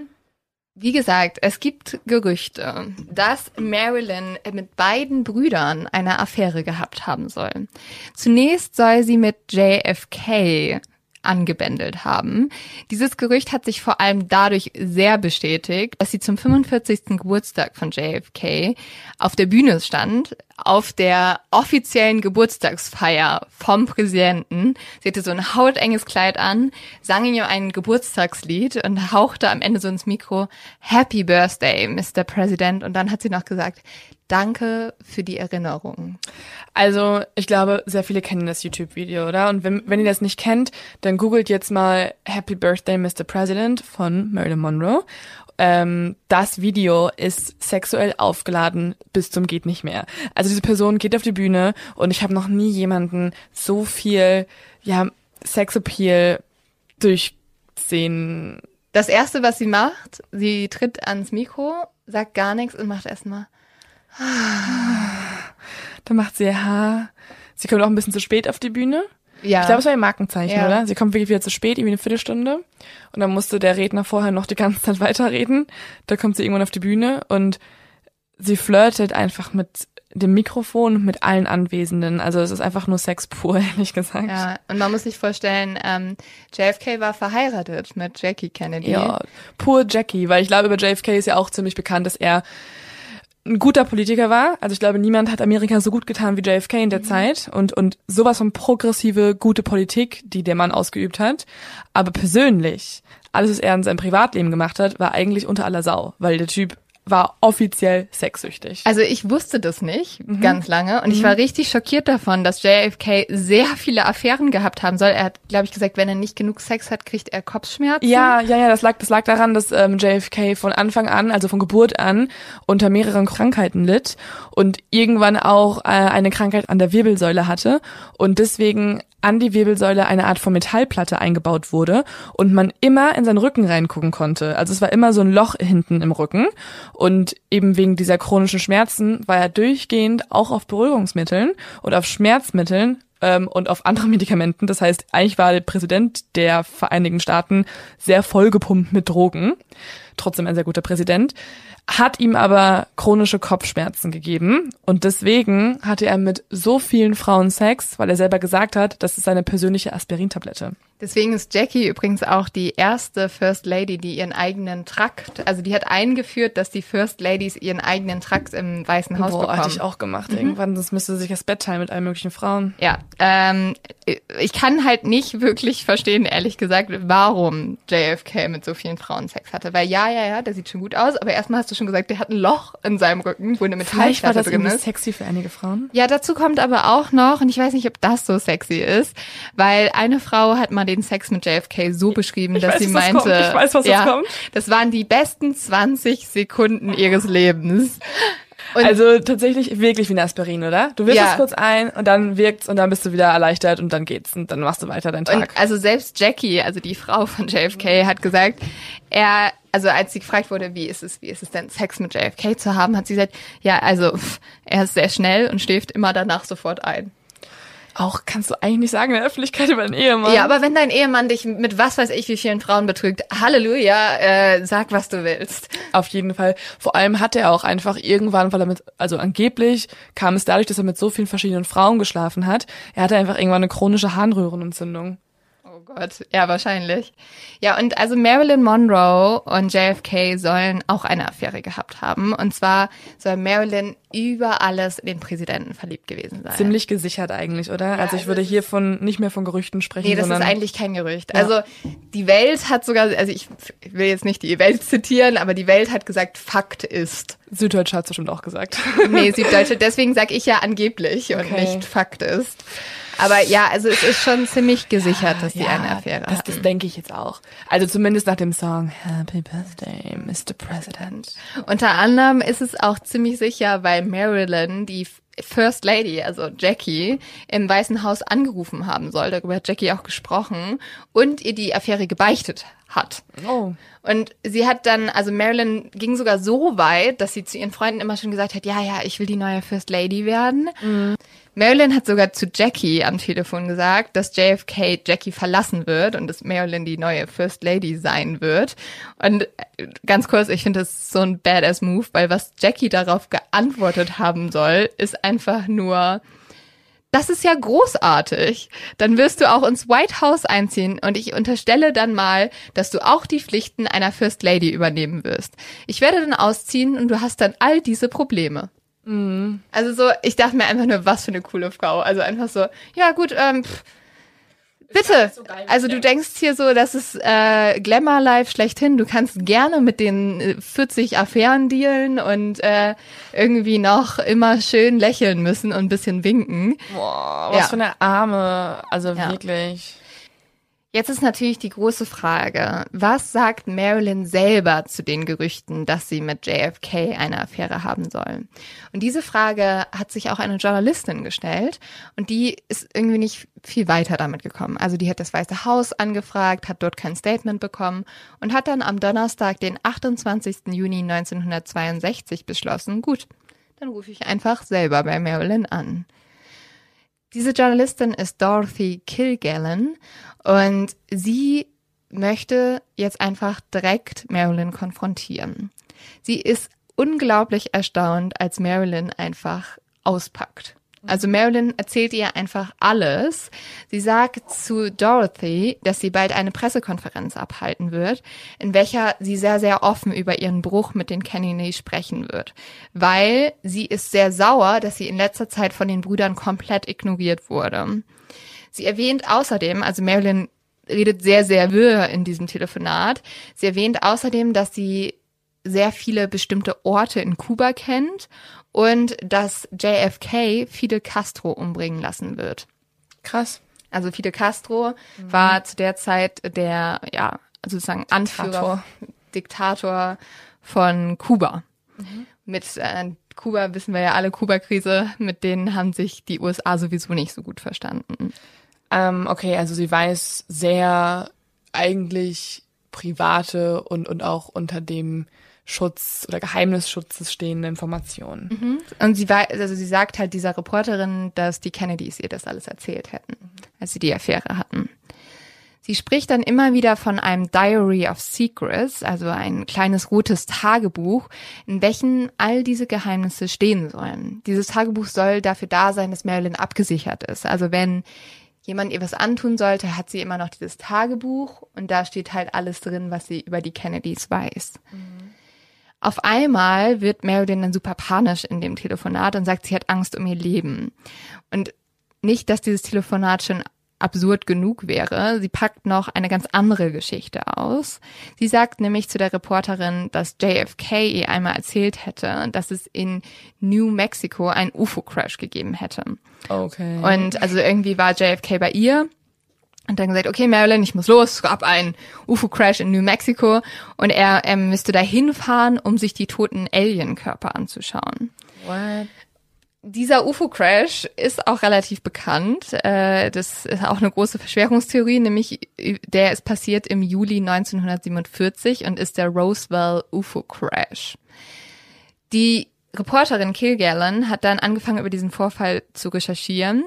Wie gesagt, es gibt Gerüchte, dass Marilyn mit beiden Brüdern eine Affäre gehabt haben soll. Zunächst soll sie mit J F K angebändelt haben. Dieses Gerücht hat sich vor allem dadurch sehr bestätigt, dass sie zum fünfundvierzigsten Geburtstag von J F K auf der Bühne stand, auf der offiziellen Geburtstagsfeier vom Präsidenten. Sie hatte so ein hautenges Kleid an, sang ihm ein Geburtstagslied und hauchte am Ende so ins Mikro, Happy Birthday, Mister President. Und dann hat sie noch gesagt, danke für die Erinnerung. Also, ich glaube, sehr viele kennen das YouTube-Video, oder? Und wenn, wenn ihr das nicht kennt, dann googelt jetzt mal Happy Birthday, Mister President von Marilyn Monroe. Ähm, das Video ist sexuell aufgeladen bis zum geht nicht mehr. Also diese Person geht auf die Bühne und ich habe noch nie jemanden so viel, ja, Sexappeal durchsehen. Das Erste, was sie macht, sie tritt ans Mikro, sagt gar nichts und macht erstmal Dann macht sie Haar. Sie kommt auch ein bisschen zu spät auf die Bühne. ja. Ich glaube, es war ihr Markenzeichen, Ja. oder? Sie kommt wirklich wieder zu spät, irgendwie eine Viertelstunde. Und dann musste der Redner vorher noch die ganze Zeit weiterreden. Da kommt sie irgendwann auf die Bühne und sie flirtet einfach mit dem Mikrofon und mit allen Anwesenden. Also es ist einfach nur Sex pur, ehrlich gesagt. Ja, und man muss sich vorstellen, ähm, J F K war verheiratet mit Jackie Kennedy. Ja, pur Jackie, weil ich glaube, über J F K ist ja auch ziemlich bekannt, dass er ein guter Politiker war. Also ich glaube, niemand hat Amerika so gut getan wie J F K in der mhm. Zeit und und sowas von progressive, gute Politik, die der Mann ausgeübt hat. Aber persönlich, alles, was er in seinem Privatleben gemacht hat, war eigentlich unter aller Sau, weil der Typ war offiziell sexsüchtig. Also ich wusste das nicht Mhm. ganz lange und Mhm. ich war richtig schockiert davon, dass J F K sehr viele Affären gehabt haben soll. Er hat, glaube ich, gesagt, wenn er nicht genug Sex hat, kriegt er Kopfschmerzen. Ja, ja, ja, das lag, das lag daran, dass ähm, J F K von Anfang an, also von Geburt an, unter mehreren Krankheiten litt und irgendwann auch äh, eine Krankheit an der Wirbelsäule hatte und deswegen an die Wirbelsäule eine Art von Metallplatte eingebaut wurde und man immer in seinen Rücken reingucken konnte. Also es war immer so ein Loch hinten im Rücken und eben wegen dieser chronischen Schmerzen war er durchgehend auch auf Beruhigungsmitteln und auf Schmerzmitteln ähm, und auf andere Medikamenten. Das heißt, eigentlich war der Präsident der Vereinigten Staaten sehr vollgepumpt mit Drogen. Trotzdem ein sehr guter Präsident. Hat ihm aber chronische Kopfschmerzen gegeben und deswegen hatte er mit so vielen Frauen Sex, weil er selber gesagt hat, das ist seine persönliche Aspirintablette. Deswegen ist Jackie übrigens auch die erste First Lady, die ihren eigenen Trakt, also die hat eingeführt, dass die First Ladies ihren eigenen Trakt im Weißen Haus Boah, bekommen. hatte ich auch gemacht mhm. irgendwann, sonst müsste sie sich das Bett teilen mit allen möglichen Frauen. Ja, ähm, ich kann halt nicht wirklich verstehen, ehrlich gesagt, warum J F K mit so vielen Frauen Sex hatte. Weil ja, ja, ja, ja, der sieht schon gut aus, aber erstmal hast du schon gesagt, der hat ein Loch in seinem Rücken, wo eine Vielleicht war Metallplatte das drin irgendwie ist. sexy für einige Frauen. Ja, dazu kommt aber auch noch, und ich weiß nicht, ob das so sexy ist, weil eine Frau hat mal den Sex mit J F K so beschrieben, Ich dass weiß, sie was das meinte, kommt. Ich weiß, was ja, das kommt. das waren die besten zwanzig Sekunden ihres Lebens. Und Also tatsächlich wirklich wie ein Aspirin, oder? Du wirfst Ja. es kurz ein und dann wirkt's und dann bist du wieder erleichtert und dann geht's und dann machst du weiter deinen Tag. Und also selbst Jackie, also die Frau von J F K, hat gesagt, er, also als sie gefragt wurde, wie ist es, wie ist es denn, Sex mit J F K zu haben, hat sie gesagt, ja, also pff, er ist sehr schnell und schläft immer danach sofort ein. Auch kannst du eigentlich nicht sagen in der Öffentlichkeit über einen Ehemann. Ja, aber wenn dein Ehemann dich mit was weiß ich wie vielen Frauen betrügt, Halleluja, äh, sag, was du willst. Auf jeden Fall. Vor allem hat er auch einfach irgendwann, weil er mit, also angeblich kam es dadurch, dass er mit so vielen verschiedenen Frauen geschlafen hat, er hatte einfach irgendwann eine chronische Harnröhrenentzündung. Oh Gott, ja, wahrscheinlich. Ja, und also Marilyn Monroe und J F K sollen auch eine Affäre gehabt haben. Und zwar soll Marilyn über alles in den Präsidenten verliebt gewesen sein. Ziemlich gesichert eigentlich, oder? Ja, also ich also würde es hier von nicht mehr von Gerüchten sprechen, Nee, das sondern ist eigentlich kein Gerücht. Ja. Also die Welt hat sogar, also ich will jetzt nicht die Welt zitieren, aber die Welt hat gesagt, Fakt ist. Süddeutsche hat es bestimmt auch gesagt. Nee, Süddeutsche, deswegen sage ich ja angeblich und Okay. nicht Fakt ist. Aber ja, also es ist schon ziemlich gesichert, dass die Ja, eine Affäre das, hatten. das denke ich jetzt auch. Also zumindest nach dem Song Happy Birthday, Mister President. Unter anderem ist es auch ziemlich sicher, weil Marilyn, die First Lady, also Jackie, im Weißen Haus angerufen haben soll. Darüber hat Jackie auch gesprochen und ihr die Affäre gebeichtet hat. Oh. Und sie hat dann, also Marilyn ging sogar so weit, dass sie zu ihren Freunden immer schon gesagt hat, ja, ja, ich will die neue First Lady werden. Mhm. Marilyn hat sogar zu Jackie am Telefon gesagt, dass J F K Jackie verlassen wird und dass Marilyn die neue First Lady sein wird. Und ganz kurz, ich finde das so ein badass Move, weil was Jackie darauf geantwortet haben soll, ist einfach nur, das ist ja großartig. Dann wirst du auch ins White House einziehen und ich unterstelle dann mal, dass du auch die Pflichten einer First Lady übernehmen wirst. Ich werde dann ausziehen und du hast dann all diese Probleme. Mhm. Also so, ich dachte mir einfach nur, was für eine coole Frau. Also einfach so, ja gut, ähm, pff, bitte. Also du denkst hier so, das ist äh, Glamour-Life schlechthin. Du kannst gerne mit den äh, vierzig Affären dealen und äh, irgendwie noch immer schön lächeln müssen und ein bisschen winken. Boah, was Ja. für eine Arme. Also Ja. wirklich. Jetzt ist natürlich die große Frage, was sagt Marilyn selber zu den Gerüchten, dass sie mit J F K eine Affäre haben soll? Und diese Frage hat sich auch eine Journalistin gestellt und die ist irgendwie nicht viel weiter damit gekommen. Also die hat das Weiße Haus angefragt, hat dort kein Statement bekommen und hat dann am Donnerstag, den achtundzwanzigsten Juni neunzehnhundertzweiundsechzig beschlossen, gut, dann rufe ich einfach selber bei Marilyn an. Diese Journalistin ist Dorothy Kilgallen und sie möchte jetzt einfach direkt Marilyn konfrontieren. Sie ist unglaublich erstaunt, als Marilyn einfach auspackt. Also Marilyn erzählt ihr einfach alles. Sie sagt zu Dorothy, dass sie bald eine Pressekonferenz abhalten wird, in welcher sie sehr, sehr offen über ihren Bruch mit den Kennedys sprechen wird. Weil sie ist sehr sauer, dass sie in letzter Zeit von den Brüdern komplett ignoriert wurde. Sie erwähnt außerdem, also Marilyn redet sehr, sehr wirr in diesem Telefonat, sie erwähnt außerdem, dass sie sehr viele bestimmte Orte in Kuba kennt und dass J F K Fidel Castro umbringen lassen wird. Krass. Also Fidel Castro mhm. war zu der Zeit der, ja, sozusagen Anführer, Diktator von Kuba. Mhm. Mit äh, Kuba wissen wir ja alle, Kuba-Krise, mit denen haben sich die U S A sowieso nicht so gut verstanden. Ähm, okay, also sie weiß sehr eigentlich private und, und auch unter dem Schutz oder Geheimnisschutzes stehende Informationen. Mhm. Und sie war, also sie sagt halt dieser Reporterin, dass die Kennedys ihr das alles erzählt hätten, als sie die Affäre hatten. Sie spricht dann immer wieder von einem Diary of Secrets, also ein kleines rotes Tagebuch, in welchem all diese Geheimnisse stehen sollen. Dieses Tagebuch soll dafür da sein, dass Marilyn abgesichert ist. Also wenn jemand ihr was antun sollte, hat sie immer noch dieses Tagebuch und da steht halt alles drin, was sie über die Kennedys weiß. Mhm. Auf einmal wird Marilyn dann super panisch in dem Telefonat und sagt, sie hat Angst um ihr Leben. Und nicht, dass dieses Telefonat schon absurd genug wäre. Sie packt noch eine ganz andere Geschichte aus. Sie sagt nämlich zu der Reporterin, dass J F K ihr einmal erzählt hätte, dass es in New Mexico einen U F O-Crash gegeben hätte. Okay. Und also irgendwie war J F K bei ihr und dann gesagt, okay, Marilyn, ich muss los, es gab einen U F O-Crash in New Mexico und er, er müsste da hinfahren, um sich die toten Alien-Körper anzuschauen. What? Dieser U F O-Crash ist auch relativ bekannt. Äh, das ist auch eine große Verschwörungstheorie, nämlich der ist passiert im Juli neunzehnhundertsiebenundvierzig und ist der Roswell U F O-Crash. Die Reporterin Kilgallen hat dann angefangen, über diesen Vorfall zu recherchieren.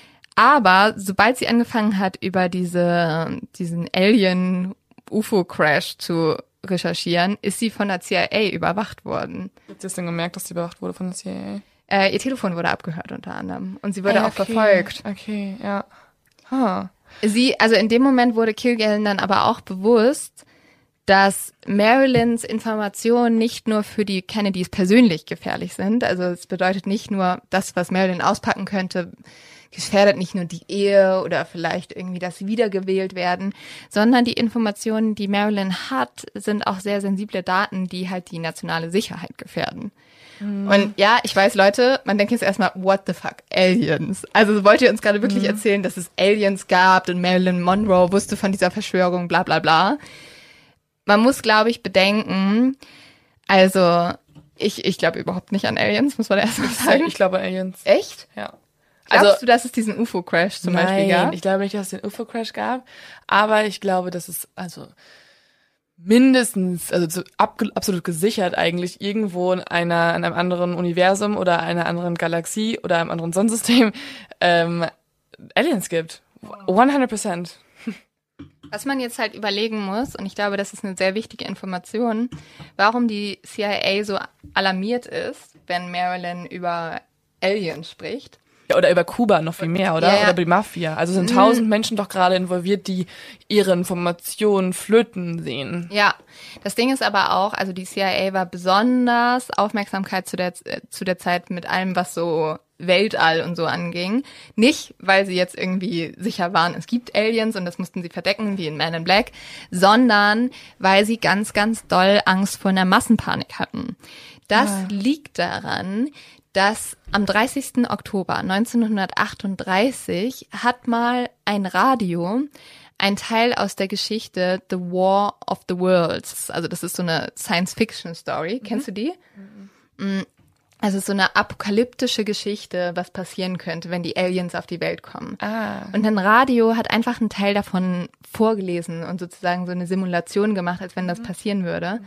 Aber sobald sie angefangen hat, über diese diesen Alien-U F O-Crash zu recherchieren, ist sie von der C I A überwacht worden. Hat sie es denn gemerkt, dass sie überwacht wurde von der C I A? Äh, ihr Telefon wurde abgehört unter anderem und sie wurde Ah, auch okay. verfolgt. Okay, ja. Huh. Sie, also in dem Moment wurde Kilgallen dann aber auch bewusst, dass Marilyns Informationen nicht nur für die Kennedys persönlich gefährlich sind. Also es bedeutet nicht nur, das, was Marilyn auspacken könnte, gefährdet nicht nur die Ehe oder vielleicht irgendwie das Wiedergewählt werden, sondern die Informationen, die Marilyn hat, sind auch sehr sensible Daten, die halt die nationale Sicherheit gefährden. Mhm. Und ja, ich weiß, Leute, man denkt jetzt erstmal, what the fuck, Aliens? Also wollt ihr uns gerade wirklich mhm. erzählen, dass es Aliens gab und Marilyn Monroe wusste von dieser Verschwörung, bla bla bla. Man muss, glaube ich, bedenken, also ich, ich glaube überhaupt nicht an Aliens, muss man erst mal sagen. Ich glaube Aliens. Echt? Ja. Glaubst Also, du, dass es diesen U F O-Crash zum nein, Beispiel gab? ich glaube nicht, dass es den U F O-Crash gab, aber ich glaube, dass es also mindestens, also zu, ab, absolut gesichert eigentlich irgendwo in einer, in einem anderen Universum oder einer anderen Galaxie oder einem anderen Sonnensystem ähm, Aliens gibt. hundert Prozent. Was man jetzt halt überlegen muss, und ich glaube, das ist eine sehr wichtige Information, warum die C I A so alarmiert ist, wenn Marilyn über Aliens spricht. Ja, oder über Kuba noch viel mehr, oder? Ja, ja. Oder über die Mafia. Also sind tausend Menschen doch gerade involviert, die ihre Informationen flöten sehen. Ja, das Ding ist aber auch, also die C I A war besonders Aufmerksamkeit zu der, zu der Zeit mit allem, was so Weltall und so anging. Nicht, weil sie jetzt irgendwie sicher waren, es gibt Aliens und das mussten sie verdecken, wie in Man in Black, sondern weil sie ganz, ganz doll Angst vor einer Massenpanik hatten. Das Ah. liegt daran, dass am dreißigsten Oktober neunzehnhundertachtunddreißig hat mal ein Radio ein Teil aus der Geschichte The War of the Worlds, also das ist so eine Science-Fiction-Story, mhm. Kennst du die? Mhm. Also es ist so eine apokalyptische Geschichte, was passieren könnte, wenn die Aliens auf die Welt kommen. Ah. Und ein Radio hat einfach einen Teil davon vorgelesen und sozusagen so eine Simulation gemacht, als wenn das passieren würde.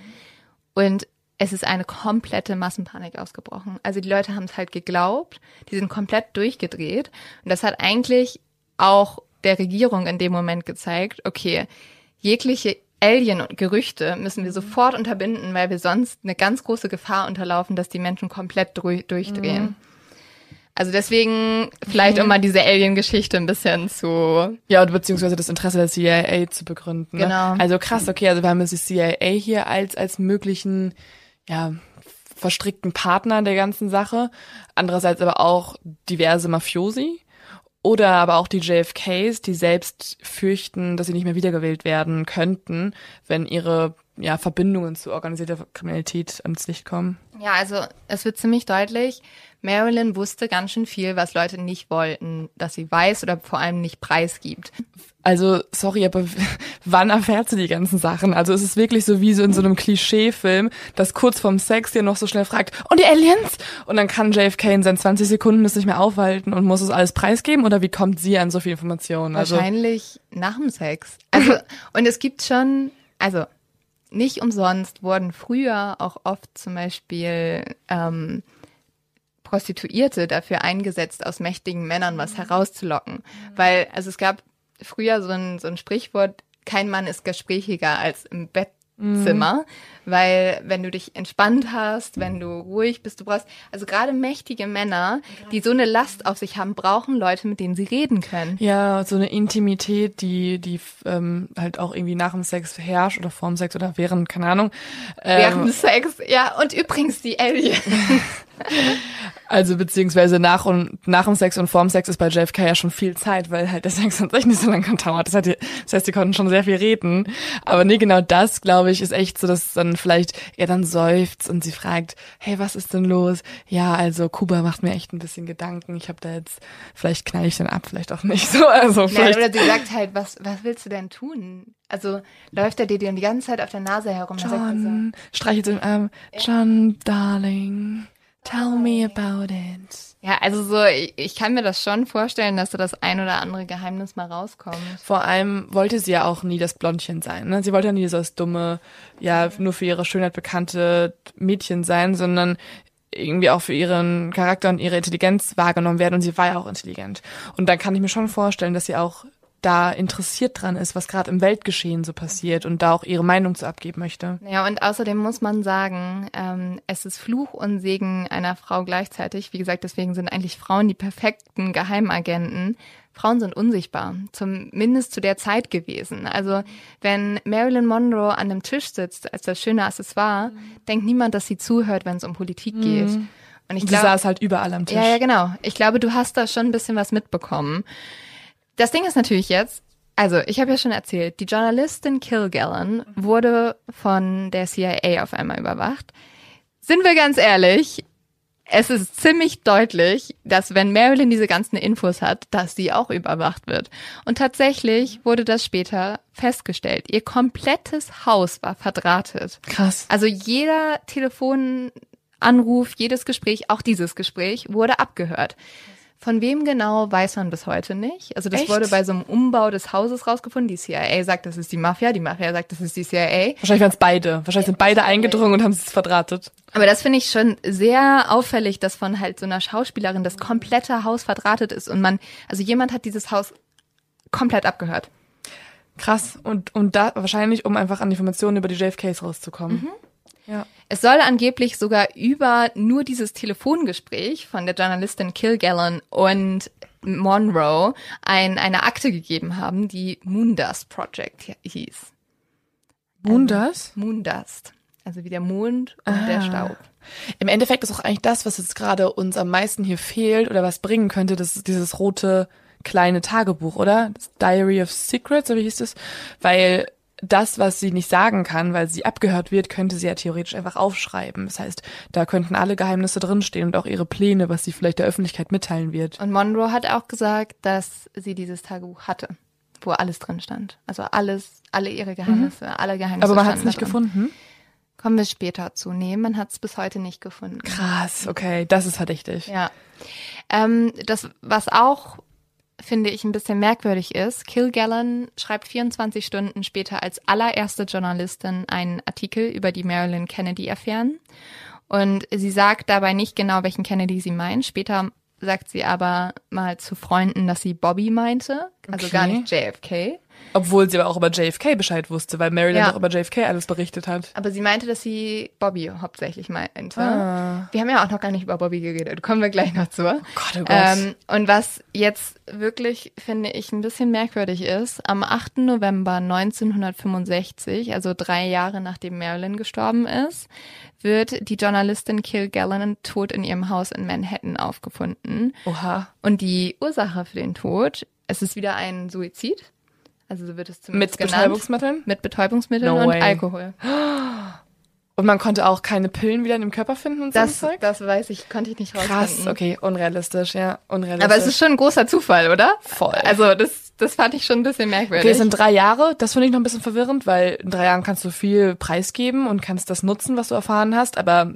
Und es ist eine komplette Massenpanik ausgebrochen. Also die Leute haben es halt geglaubt, die sind komplett durchgedreht. Und das hat eigentlich auch der Regierung in dem Moment gezeigt, okay, jegliche Alien-Gerüchte müssen wir sofort unterbinden, weil wir sonst eine ganz große Gefahr unterlaufen, dass die Menschen komplett durch, durchdrehen. Mhm. Also deswegen vielleicht, um mal diese Alien-Geschichte ein bisschen zu... Ja, und beziehungsweise das Interesse der C I A zu begründen. Ne? Genau. Also krass, okay, also wir haben jetzt die C I A hier als als möglichen, ja, verstrickten Partner der ganzen Sache. Andererseits aber auch diverse Mafiosi. Oder aber auch die J F Ks, die selbst fürchten, dass sie nicht mehr wiedergewählt werden könnten, wenn ihre ja, Verbindungen zu organisierter Kriminalität ans Licht kommen. Ja, also es wird ziemlich deutlich, Marilyn wusste ganz schön viel, was Leute nicht wollten, dass sie weiß oder vor allem nicht preisgibt. Also, sorry, aber wann erfährt sie die ganzen Sachen? Also es ist wirklich so wie so in so einem Klischeefilm, dass kurz vorm Sex dir noch so schnell fragt, und die Aliens? Und dann kann J F K in seinen zwanzig Sekunden das nicht mehr aufhalten und muss es alles preisgeben? Oder wie kommt sie an so viel Informationen? Also, wahrscheinlich nach dem Sex. Also, und es gibt schon, also nicht umsonst wurden früher auch oft zum Beispiel ähm, Prostituierte dafür eingesetzt, aus mächtigen Männern was herauszulocken. Mhm. Weil, also es gab früher so ein, so ein Sprichwort, kein Mann ist gesprächiger als im Bettzimmer, mhm. weil wenn du dich entspannt hast, wenn du ruhig bist, du brauchst, also gerade mächtige Männer, die so eine Last auf sich haben, brauchen Leute, mit denen sie reden können. Ja, so eine Intimität, die die ähm, halt auch irgendwie nach dem Sex herrscht oder vorm Sex oder während, keine Ahnung. Ähm, während Sex, ja, und übrigens die Aliens. Also beziehungsweise nach und nach dem Sex und vorm Sex ist bei J F K ja schon viel Zeit, weil halt der Sex an sich nicht so lange gedauert. Das, hat die, das heißt, die konnten schon sehr viel reden. Aber nee, genau das, glaube ich, ist echt so, dass dann vielleicht er dann seufzt und sie fragt, hey, was ist denn los? Ja, also Kuba macht mir echt ein bisschen Gedanken. Ich habe da jetzt, vielleicht knall ich den ab, vielleicht auch nicht so. Also vielleicht. Nein, oder sie sagt halt, was, was willst du denn tun? Also läuft er dir die ganze Zeit auf der Nase herum. John, streichelt im Arm. John, darling. Tell me about it. Ja, also so, ich, ich kann mir das schon vorstellen, dass da das ein oder andere Geheimnis mal rauskommt. Vor allem wollte sie ja auch nie das Blondchen sein, ne? Sie wollte ja nie so das dumme, ja, nur für ihre Schönheit bekannte Mädchen sein, sondern irgendwie auch für ihren Charakter und ihre Intelligenz wahrgenommen werden. Und sie war ja auch intelligent. Und dann kann ich mir schon vorstellen, dass sie auch da interessiert dran ist, was gerade im Weltgeschehen so passiert und da auch ihre Meinung zu abgeben möchte. Ja, und außerdem muss man sagen, ähm, es ist Fluch und Segen einer Frau gleichzeitig. Wie gesagt, deswegen sind eigentlich Frauen die perfekten Geheimagenten. Frauen sind unsichtbar, zumindest zu der Zeit gewesen. Also wenn Marilyn Monroe an einem Tisch sitzt als das schöne Accessoire, mhm. denkt niemand, dass sie zuhört, wenn es um Politik mhm. geht. Und ich sie glaub, saß halt überall am Tisch. Ja, ja, genau. Ich glaube, du hast da schon ein bisschen was mitbekommen. Das Ding ist natürlich jetzt, also ich habe ja schon erzählt, die Journalistin Kilgallen wurde von der C I A auf einmal überwacht. Sind wir ganz ehrlich, es ist ziemlich deutlich, dass wenn Marilyn diese ganzen Infos hat, dass sie auch überwacht wird. Und tatsächlich wurde das später festgestellt. Ihr komplettes Haus war verdrahtet. Krass. Also jeder Telefonanruf, jedes Gespräch, auch dieses Gespräch wurde abgehört. Von wem genau, weiß man bis heute nicht. Also das Echt? wurde bei so einem Umbau des Hauses rausgefunden. Die C I A sagt, das ist die Mafia. Die Mafia sagt, das ist die C I A. Wahrscheinlich waren es beide. Wahrscheinlich sind beide eingedrungen und haben es verdrahtet. Aber das finde ich schon sehr auffällig, dass von halt so einer Schauspielerin das komplette Haus verdrahtet ist. Und man, also jemand hat dieses Haus komplett abgehört. Krass. Und, und da wahrscheinlich, um einfach an Informationen über die J F Ks rauszukommen. Mhm. Ja. Es soll angeblich sogar über nur dieses Telefongespräch von der Journalistin Kilgallen und Monroe ein, eine Akte gegeben haben, die Moondust Project hieß. Moondust? Also, Moondust. Also wie der Mond und ah. der Staub. Im Endeffekt ist auch eigentlich das, was jetzt gerade uns am meisten hier fehlt oder was bringen könnte, das ist dieses rote kleine Tagebuch, oder? Das Diary of Secrets, oder wie hieß das? Weil das, was sie nicht sagen kann, weil sie abgehört wird, könnte sie ja theoretisch einfach aufschreiben. Das heißt, da könnten alle Geheimnisse drinstehen und auch ihre Pläne, was sie vielleicht der Öffentlichkeit mitteilen wird. Und Monroe hat auch gesagt, dass sie dieses Tagebuch hatte, wo alles drin stand. Also alles, alle ihre Geheimnisse, mhm. alle Geheimnisse. Aber man hat es nicht drin. gefunden? Kommen wir später zu. Nee, man hat es bis heute nicht gefunden. Krass, okay, das ist verdächtig. Ja. Ähm, das, was auch finde ich ein bisschen merkwürdig ist, Kilgallen schreibt vierundzwanzig Stunden später als allererste Journalistin einen Artikel über die Marilyn Kennedy-Affären. Und sie sagt dabei nicht genau, welchen Kennedy sie meint. Später sagt sie aber mal zu Freunden, dass sie Bobby meinte, also okay. gar nicht J F K. Obwohl sie aber auch über J F K Bescheid wusste, weil Marilyn ja. doch über J F K alles berichtet hat. Aber sie meinte, dass sie Bobby hauptsächlich meinte. Ah. Wir haben ja auch noch gar nicht über Bobby geredet. Kommen wir gleich noch zu. Oh Gott, oh Gott. Ähm, und was jetzt wirklich, finde ich, ein bisschen merkwürdig ist, am achten November neunzehnhundertfünfundsechzig, also drei Jahre nachdem Marilyn gestorben ist, wird die Journalistin Kilgallen tot in ihrem Haus in Manhattan aufgefunden. Oha. Und die Ursache für den Tod, es ist wieder ein Suizid. Also so wird es zumindest Mit genannt. Betäubungsmitteln? Mit Betäubungsmitteln No und way. Alkohol. Und man konnte auch keine Pillen wieder in dem Körper finden und so Das, Zeug? das weiß ich, konnte ich nicht rausfinden. Krass, okay, unrealistisch, ja, unrealistisch. Aber es ist schon ein großer Zufall, oder? Voll. Also das, das fand ich schon ein bisschen merkwürdig. Okay, es sind drei Jahre, das finde ich noch ein bisschen verwirrend, weil in drei Jahren kannst du viel preisgeben und kannst das nutzen, was du erfahren hast, aber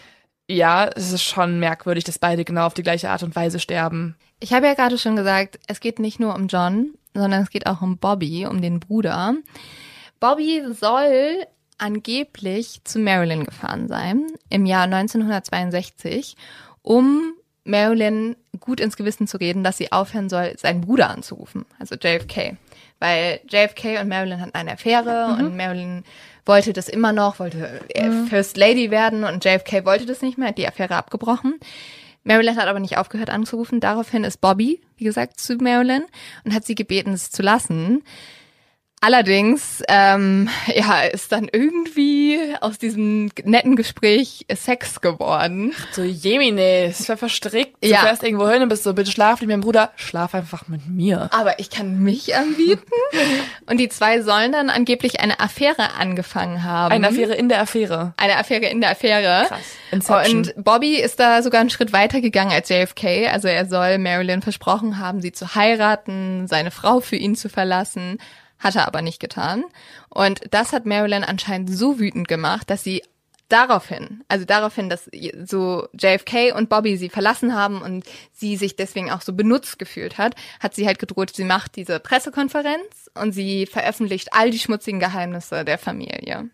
ja, es ist schon merkwürdig, dass beide genau auf die gleiche Art und Weise sterben. Ich habe ja gerade schon gesagt, es geht nicht nur um John, sondern es geht auch um Bobby, um den Bruder. Bobby soll angeblich zu Marilyn gefahren sein im Jahr neunzehnhundertzweiundsechzig, um Marilyn gut ins Gewissen zu reden, dass sie aufhören soll, seinen Bruder anzurufen, also J F K. Weil J F K und Marilyn hatten eine Affäre mhm. und Marilyn wollte das immer noch, wollte mhm. First Lady werden und J F K wollte das nicht mehr, hat die Affäre abgebrochen. Marilyn hat aber nicht aufgehört anzurufen. Daraufhin ist Bobby, wie gesagt, zu Marilyn und hat sie gebeten, es zu lassen. Allerdings, ähm, ja, ist dann irgendwie aus diesem netten Gespräch Sex geworden. So, Jemine, ist ja verstrickt. Du Ja. fährst irgendwo hin und bist so, bitte schlaf nicht mit dem Bruder. Schlaf einfach mit mir. Aber ich kann mich anbieten. Und die zwei sollen dann angeblich eine Affäre angefangen haben. Eine Affäre in der Affäre. Eine Affäre in der Affäre. Krass. Inception. Und Bobby ist da sogar einen Schritt weiter gegangen als J F K. Also er soll Marilyn versprochen haben, sie zu heiraten, seine Frau für ihn zu verlassen. Hat er aber nicht getan. Und das hat Marilyn anscheinend so wütend gemacht, dass sie daraufhin, also daraufhin, dass so J F K und Bobby sie verlassen haben und sie sich deswegen auch so benutzt gefühlt hat, hat sie halt gedroht, sie macht diese Pressekonferenz und sie veröffentlicht all die schmutzigen Geheimnisse der Familie.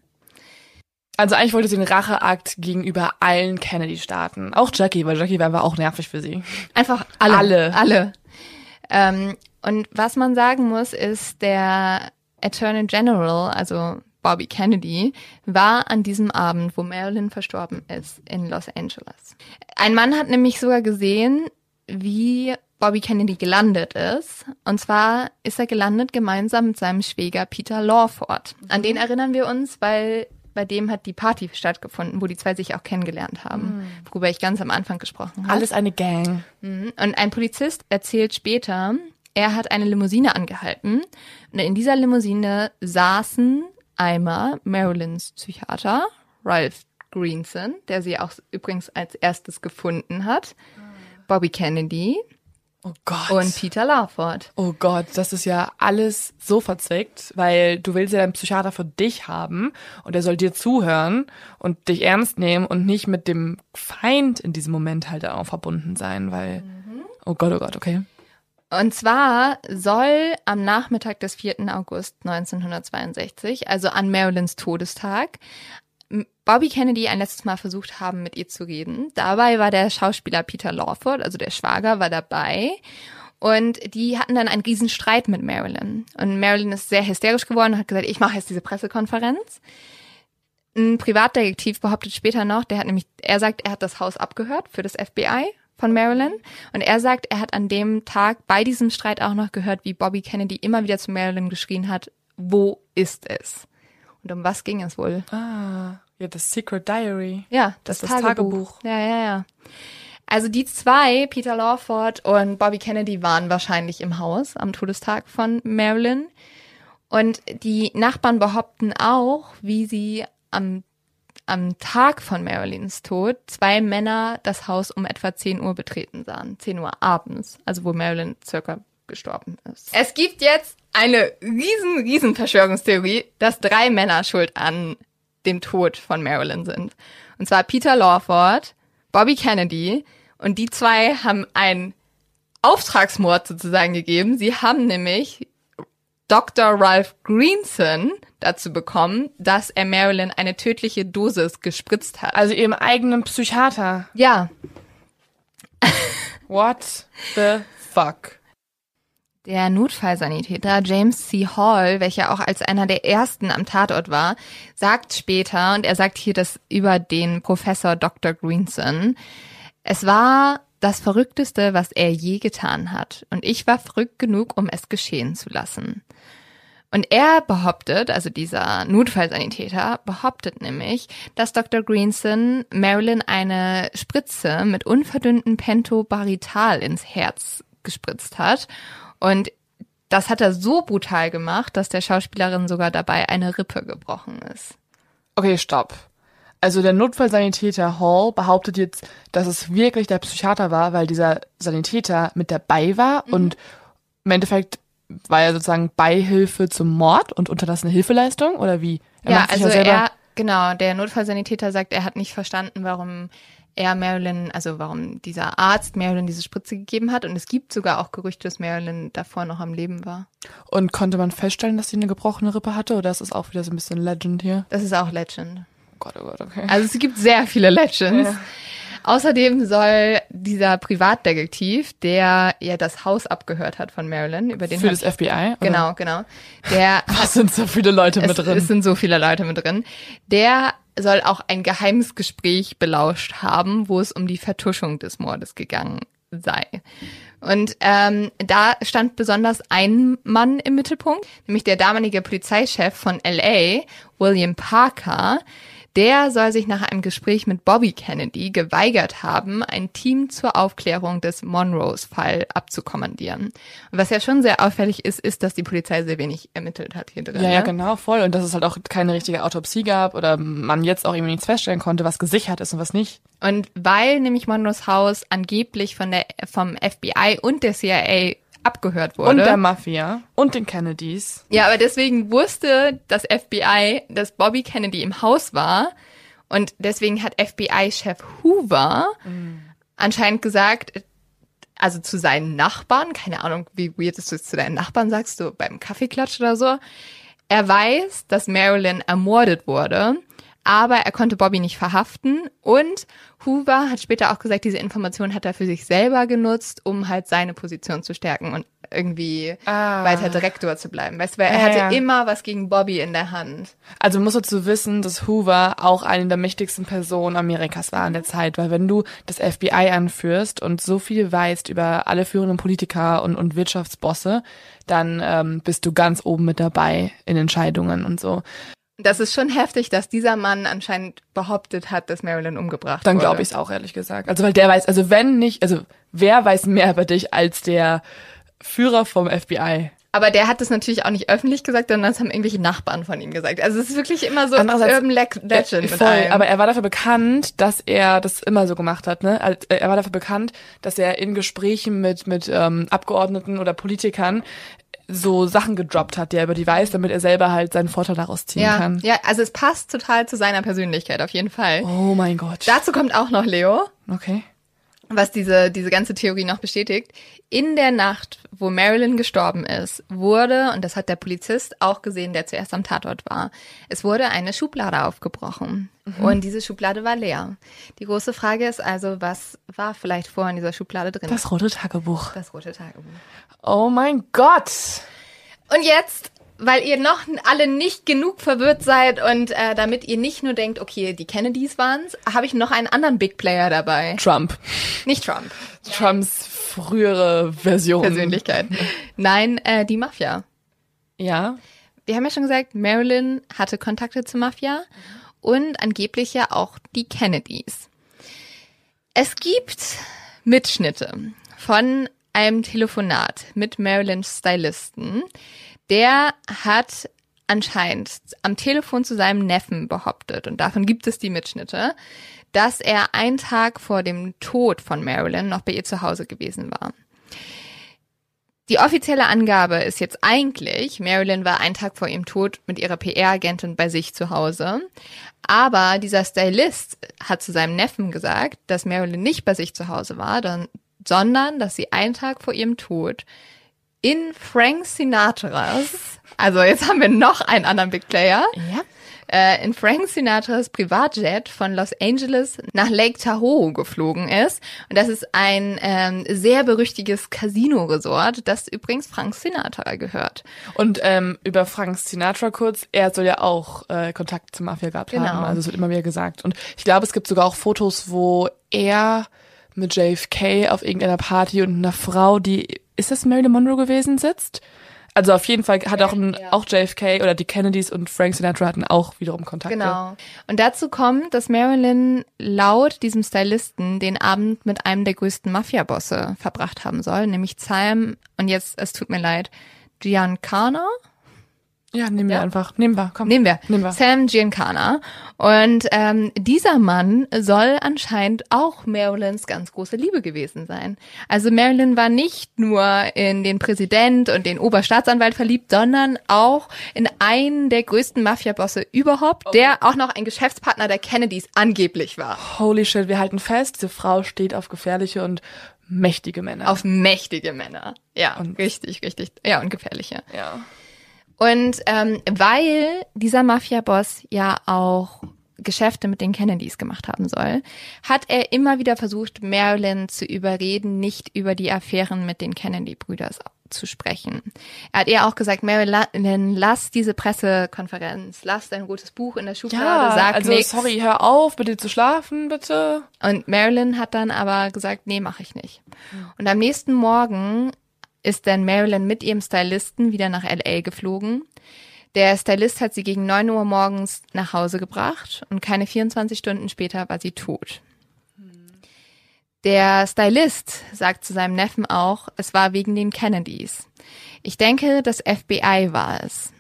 Also eigentlich wollte sie einen Racheakt gegenüber allen Kennedy starten. Auch Jackie, weil Jackie war einfach auch nervig für sie. Einfach alle. Alle. Alle. Ähm, und was man sagen muss, ist, der Attorney General, also Bobby Kennedy, war an diesem Abend, wo Marilyn verstorben ist, in Los Angeles. Ein Mann hat nämlich sogar gesehen, wie Bobby Kennedy gelandet ist. Und zwar ist er gelandet gemeinsam mit seinem Schwäger Peter Lawford. An den erinnern wir uns, weil bei dem hat die Party stattgefunden, wo die zwei sich auch kennengelernt haben, worüber ich ganz am Anfang gesprochen habe. Alles eine Gang. Und ein Polizist erzählt später, er hat eine Limousine angehalten und in dieser Limousine saßen einmal Marilyns Psychiater, Ralph Greenson, der sie auch übrigens als erstes gefunden hat, Bobby Kennedy Oh Gott. und Peter Lawford. Oh Gott, das ist ja alles so verzwickt, weil du willst ja deinen Psychiater für dich haben und er soll dir zuhören und dich ernst nehmen und nicht mit dem Feind in diesem Moment halt auch verbunden sein, weil, mhm. oh Gott, oh Gott, okay. Und zwar soll am Nachmittag des vierten August neunzehnhundertzweiundsechzig, also an Marilyns Todestag, Bobby Kennedy ein letztes Mal versucht haben, mit ihr zu reden. Dabei war der Schauspieler Peter Lawford, also der Schwager, war dabei. Und die hatten dann einen riesen Streit mit Marilyn. Und Marilyn ist sehr hysterisch geworden und hat gesagt, ich mache jetzt diese Pressekonferenz. Ein Privatdetektiv behauptet später noch, der hat nämlich, er sagt, er hat das Haus abgehört für das F B I von Marilyn. Und er sagt, er hat an dem Tag bei diesem Streit auch noch gehört, wie Bobby Kennedy immer wieder zu Marilyn geschrien hat, wo ist es? Und um was ging es wohl? Ah, ja, das Secret Diary. Ja, das, das, das Tagebuch. Tagebuch. Ja, ja, ja. Also die zwei, Peter Lawford und Bobby Kennedy, waren wahrscheinlich im Haus am Todestag von Marilyn. Und die Nachbarn behaupten auch, wie sie am, am Tag von Marilyns Tod zwei Männer das Haus um etwa zehn Uhr betreten sahen. zehn Uhr abends, also wo Marilyn circa gestorben ist. Es gibt jetzt eine riesen, riesen Verschwörungstheorie, dass drei Männer schuld an dem Tod von Marilyn sind. Und zwar Peter Lawford, Bobby Kennedy, und die zwei haben einen Auftragsmord sozusagen gegeben. Sie haben nämlich Doktor Ralph Greenson dazu bekommen, dass er Marilyn eine tödliche Dosis gespritzt hat. Also ihrem eigenen Psychiater. Ja. What the fuck? Der Notfallsanitäter James C. Hall, welcher auch als einer der ersten am Tatort war, sagt später, und er sagt hier das über den Professor Doktor Greenson, es war das Verrückteste, was er je getan hat. Und ich war verrückt genug, um es geschehen zu lassen. Und er behauptet, also dieser Notfallsanitäter behauptet nämlich, dass Doktor Greenson Marilyn eine Spritze mit unverdünnten Pentobarbital ins Herz gespritzt hat. Und das hat er so brutal gemacht, dass der Schauspielerin sogar dabei eine Rippe gebrochen ist. Okay, stopp. Also der Notfallsanitäter Hall behauptet jetzt, dass es wirklich der Psychiater war, weil dieser Sanitäter mit dabei war mhm. und im Endeffekt war er sozusagen Beihilfe zum Mord und unterlassene Hilfeleistung oder wie? Er ja, also ja er, genau, der Notfallsanitäter sagt, er hat nicht verstanden, warum er Marilyn, also warum dieser Arzt Marilyn diese Spritze gegeben hat. Und es gibt sogar auch Gerüchte, dass Marilyn davor noch am Leben war. Und konnte man feststellen, dass sie eine gebrochene Rippe hatte? Oder ist das auch wieder so ein bisschen Legend hier? Das ist auch Legend. Oh Gott, oh Gott, okay. Also es gibt sehr viele Legends. Ja. Außerdem soll dieser Privatdetektiv, der ja das Haus abgehört hat von Marilyn, über den für das F B I? Oder? Genau, genau. Der Was hat, sind so viele Leute mit es, drin? Es sind so viele Leute mit drin. Der soll auch ein geheimes Gespräch belauscht haben, wo es um die Vertuschung des Mordes gegangen sei. Und ähm, da stand besonders ein Mann im Mittelpunkt, nämlich der damalige Polizeichef von L A, William Parker. Der soll sich nach einem Gespräch mit Bobby Kennedy geweigert haben, ein Team zur Aufklärung des Monroes-Fall abzukommandieren. Und was ja schon sehr auffällig ist, ist, dass die Polizei sehr wenig ermittelt hat hier drin. Ja, ja, ne? genau, voll. Und dass es halt auch keine richtige Autopsie gab oder man jetzt auch irgendwie nichts feststellen konnte, was gesichert ist und was nicht. Und weil nämlich Monroes Haus angeblich von der vom F B I und der C I A abgehört wurde. Und der Mafia und den Kennedys. Ja, aber deswegen wusste das F B I, dass Bobby Kennedy im Haus war. Und deswegen hat F B I-Chef Hoover mhm. anscheinend gesagt, also zu seinen Nachbarn, keine Ahnung, wie weird du es zu deinen Nachbarn sagst, so beim Kaffeeklatsch oder so, er weiß, dass Marilyn ermordet wurde, aber er konnte Bobby nicht verhaften. Und Hoover hat später auch gesagt, diese Information hat er für sich selber genutzt, um halt seine Position zu stärken und irgendwie ah. weiter Direktor zu bleiben. Weißt du, weil er ja, hatte ja. immer was gegen Bobby in der Hand. Also man muss dazu wissen, dass Hoover auch eine der mächtigsten Personen Amerikas war in der Zeit, weil wenn du das F B I anführst und so viel weißt über alle führenden Politiker und, und Wirtschaftsbosse, dann ähm, bist du ganz oben mit dabei in Entscheidungen und so. Das ist schon heftig, dass dieser Mann anscheinend behauptet hat, dass Marilyn umgebracht Dann wurde. Dann glaube ich es auch, ehrlich gesagt. Also weil der weiß, also wenn nicht, also wer weiß mehr über dich als der Führer vom F B I? Aber der hat das natürlich auch nicht öffentlich gesagt, sondern das haben irgendwelche Nachbarn von ihm gesagt. Also es ist wirklich immer so Urban Legend. Äh, voll, aber er war dafür bekannt, dass er das immer so gemacht hat. Ne? Er war dafür bekannt, dass er in Gesprächen mit mit ähm, Abgeordneten oder Politikern so Sachen gedroppt hat, die er über die weiß, damit er selber halt seinen Vorteil daraus ziehen ja, kann. Ja, also es passt total zu seiner Persönlichkeit, auf jeden Fall. Oh mein Gott. Dazu kommt auch noch Leo. Okay. Was diese diese ganze Theorie noch bestätigt. In der Nacht, wo Marilyn gestorben ist, wurde, und das hat der Polizist auch gesehen, der zuerst am Tatort war, es wurde eine Schublade aufgebrochen. Mhm. Und diese Schublade war leer. Die große Frage ist also, was war vielleicht vorher in dieser Schublade drin? Das rote Tagebuch. Das rote Tagebuch. Oh mein Gott. Und jetzt, weil ihr noch alle nicht genug verwirrt seid und äh, damit ihr nicht nur denkt, okay, die Kennedys waren's, habe ich noch einen anderen Big Player dabei. Trump. Nicht Trump. Trumps frühere Version. Persönlichkeit. Nein, äh, die Mafia. Ja. Wir haben ja schon gesagt, Marilyn hatte Kontakte zur Mafia und angeblich ja auch die Kennedys. Es gibt Mitschnitte von einem Telefonat mit Marilyns Stylisten. Der hat anscheinend am Telefon zu seinem Neffen behauptet, und davon gibt es die Mitschnitte, dass er einen Tag vor dem Tod von Marilyn noch bei ihr zu Hause gewesen war. Die offizielle Angabe ist jetzt eigentlich, Marilyn war einen Tag vor ihrem Tod mit ihrer P R-Agentin bei sich zu Hause. Aber dieser Stylist hat zu seinem Neffen gesagt, dass Marilyn nicht bei sich zu Hause war, dann, sondern dass sie einen Tag vor ihrem Tod in Frank Sinatras, also jetzt haben wir noch einen anderen Big Player, ja. äh, in Frank Sinatras Privatjet von Los Angeles nach Lake Tahoe geflogen ist. Und das ist ein ähm, sehr berüchtigtes Casino-Resort, das übrigens Frank Sinatra gehört. Und ähm, über Frank Sinatra kurz, er soll ja auch äh, Kontakt zur Mafia gehabt Genau. haben, also es wird immer wieder gesagt. Und ich glaube, es gibt sogar auch Fotos, wo er mit J F K auf irgendeiner Party und einer Frau, die, ist das Marilyn Monroe gewesen, sitzt? Also auf jeden Fall hat auch, ein, ja. auch J F K oder die Kennedys und Frank Sinatra hatten auch wiederum Kontakte. Genau. Und dazu kommt, dass Marilyn laut diesem Stylisten den Abend mit einem der größten Mafia-Bosse verbracht haben soll, nämlich Sam, und jetzt, es tut mir leid, Giancana? Ja, nehmen wir Ja? einfach. Nehmen wir, komm. Nehmen wir. Nehmen wir. Sam Giancana. Und ähm, dieser Mann soll anscheinend auch Marilyns ganz große Liebe gewesen sein. Also Marilyn war nicht nur in den Präsident und den Oberstaatsanwalt verliebt, sondern auch in einen der größten Mafia-Bosse überhaupt, okay. der auch noch ein Geschäftspartner der Kennedys angeblich war. Holy shit, wir halten fest, diese Frau steht auf gefährliche und mächtige Männer. Auf mächtige Männer. Ja, und richtig, richtig. Ja, und gefährliche. Ja. Und ähm, weil dieser Mafia-Boss ja auch Geschäfte mit den Kennedys gemacht haben soll, hat er immer wieder versucht, Marilyn zu überreden, nicht über die Affären mit den Kennedy-Brüdern zu sprechen. Er hat ihr auch gesagt, Marilyn, lass diese Pressekonferenz, lass dein rotes Buch in der Schublade, Ja, sag also nichts. sorry, hör auf, bitte zu schlafen, bitte. Und Marilyn hat dann aber gesagt, nee, mache ich nicht. Und am nächsten Morgen ist dann Marilyn mit ihrem Stylisten wieder nach L A geflogen. Der Stylist hat sie gegen neun Uhr morgens nach Hause gebracht und keine vierundzwanzig Stunden später war sie tot. Der Stylist sagt zu seinem Neffen auch, es war wegen den Kennedys. Ich denke, das F B I war es.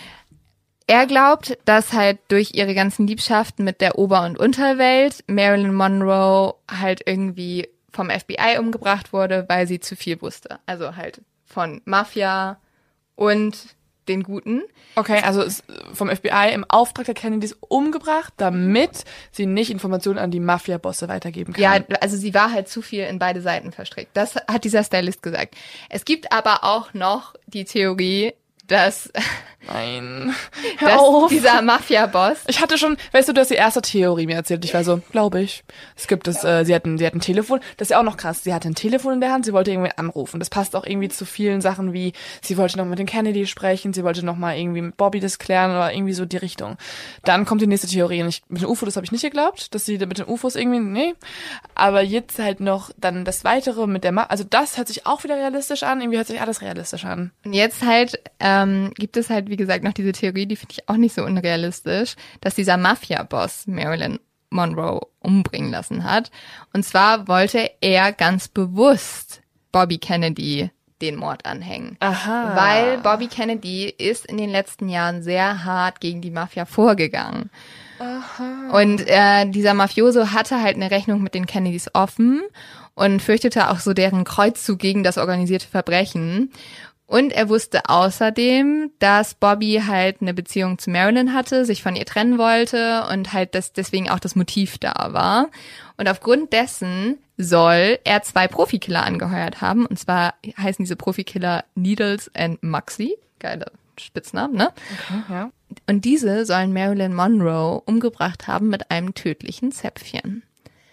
Er glaubt, dass halt durch ihre ganzen Liebschaften mit der Ober- und Unterwelt Marilyn Monroe halt irgendwie vom F B I umgebracht wurde, weil sie zu viel wusste. Also halt von Mafia und den Guten. Okay, also ist vom F B I im Auftrag der Kennedys umgebracht, damit sie nicht Informationen an die Mafia-Bosse weitergeben kann. Ja, also sie war halt zu viel in beide Seiten verstrickt. Das hat dieser Stylist gesagt. Es gibt aber auch noch die Theorie, dass, Nein. Hör dass auf. dieser Mafia-Boss... Ich hatte schon, weißt du, du hast die erste Theorie mir erzählt. Ich war so, glaube ich. Es gibt es, äh, sie hatten, sie hatten ein Telefon. Das ist ja auch noch krass. Sie hatte ein Telefon in der Hand, sie wollte irgendwie anrufen. Das passt auch irgendwie zu vielen Sachen wie, sie wollte noch mit den Kennedy sprechen, sie wollte noch mal irgendwie mit Bobby das klären oder irgendwie so die Richtung. Dann kommt die nächste Theorie. Und ich, mit den U F O, das habe ich nicht geglaubt, dass sie mit den U F Os irgendwie, nee. Aber jetzt halt noch dann das Weitere mit der Ma- also das hört sich auch wieder realistisch an. Irgendwie hört sich alles realistisch an. Und jetzt halt ähm, gibt es halt, wie gesagt, noch diese Theorie, die finde ich auch nicht so unrealistisch, dass dieser Mafia-Boss Marilyn Monroe umbringen lassen hat. Und zwar wollte er ganz bewusst Bobby Kennedy den Mord anhängen. Aha. Weil Bobby Kennedy ist in den letzten Jahren sehr hart gegen die Mafia vorgegangen. Aha. Und äh, dieser Mafioso hatte halt eine Rechnung mit den Kennedys offen und fürchtete auch so deren Kreuzzug gegen das organisierte Verbrechen. Und er wusste außerdem, dass Bobby halt eine Beziehung zu Marilyn hatte, sich von ihr trennen wollte und halt das deswegen auch das Motiv da war. Und aufgrund dessen soll er zwei Profikiller angeheuert haben. Und zwar heißen diese Profikiller Needles and Muxy. Geile Spitznamen, ne? Okay, ja. Und diese sollen Marilyn Monroe umgebracht haben mit einem tödlichen Zäpfchen.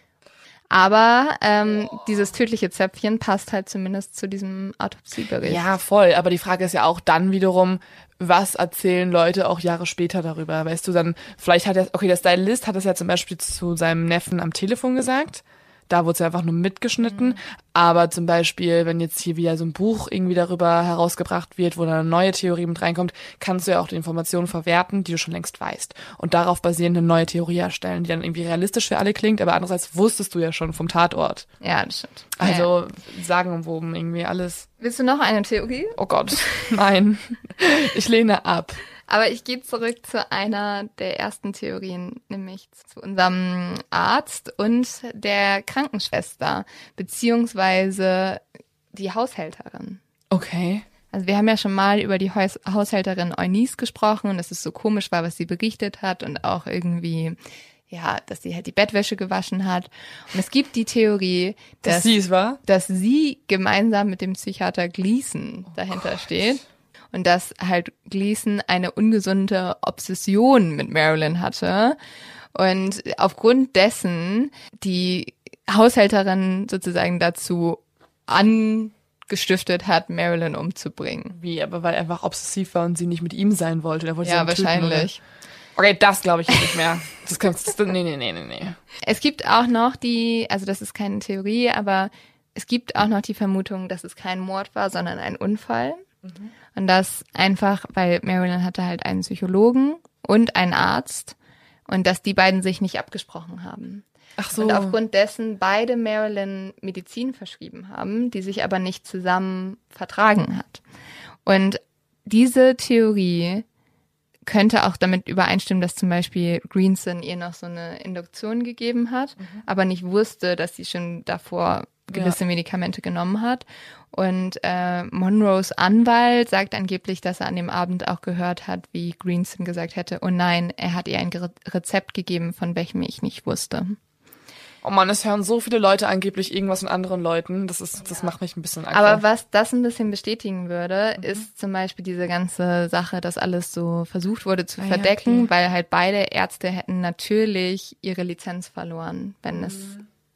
Aber ähm, dieses tödliche Zäpfchen passt halt zumindest zu diesem Autopsiebericht. Ja, voll. Aber die Frage ist ja auch dann wiederum, was erzählen Leute auch Jahre später darüber? Weißt du, dann, vielleicht hat er, okay, der Stylist hat das ja zum Beispiel zu seinem Neffen am Telefon gesagt. Da wurde es ja einfach nur mitgeschnitten. Mhm. Aber zum Beispiel, wenn jetzt hier wieder so ein Buch irgendwie darüber herausgebracht wird, wo eine neue Theorie mit reinkommt, kannst du ja auch die Informationen verwerten, die du schon längst weißt. Und darauf basierend eine neue Theorie erstellen, die dann irgendwie realistisch für alle klingt, aber andererseits wusstest du ja schon vom Tatort. Ja, das stimmt. Also ja. sagenumwoben irgendwie alles. Willst du noch eine Theorie? Oh Gott, nein. Ich lehne ab. Aber ich gehe zurück zu einer der ersten Theorien, nämlich zu unserem Arzt und der Krankenschwester, beziehungsweise die Haushälterin. Okay. Also wir haben ja schon mal über die Haus- Haushälterin Eunice gesprochen und dass es so komisch war, was sie berichtet hat und auch irgendwie, ja, dass sie halt die Bettwäsche gewaschen hat. Und es gibt die Theorie, dass, dass sie es war, dass sie gemeinsam mit dem Psychiater Gleason dahinter oh steht. Und dass halt Gleason eine ungesunde Obsession mit Marilyn hatte. Und aufgrund dessen die Haushälterin sozusagen dazu angestiftet hat, Marilyn umzubringen. Wie, aber weil er einfach obsessiv war und sie nicht mit ihm sein wollte. Er wollte ja, sie wahrscheinlich. Töten, okay, das glaube ich nicht mehr. Das kannst du, nee, nee, nee, nee, nee. Es gibt auch noch die, also das ist keine Theorie, aber es gibt auch noch die Vermutung, dass es kein Mord war, sondern ein Unfall. Mhm. Und das einfach, weil Marilyn hatte halt einen Psychologen und einen Arzt und dass die beiden sich nicht abgesprochen haben. Ach so. Und aufgrund dessen beide Marilyn Medizin verschrieben haben, die sich aber nicht zusammen vertragen hat. Und diese Theorie könnte auch damit übereinstimmen, dass zum Beispiel Greenson ihr noch so eine Induktion gegeben hat, mhm. aber nicht wusste, dass sie schon davor gewisse ja. Medikamente genommen hat. Und äh, Monroes Anwalt sagt angeblich, dass er an dem Abend auch gehört hat, wie Greenson gesagt hätte, oh nein, er hat ihr ein Re- Rezept gegeben, von welchem ich nicht wusste. Oh Mann, es hören so viele Leute angeblich irgendwas von anderen Leuten. Das ist, das ja. macht mich ein bisschen Angst. Aber was das ein bisschen bestätigen würde, mhm. ist zum Beispiel diese ganze Sache, dass alles so versucht wurde zu ah, verdecken, ja, okay. weil halt beide Ärzte hätten natürlich ihre Lizenz verloren, wenn mhm. es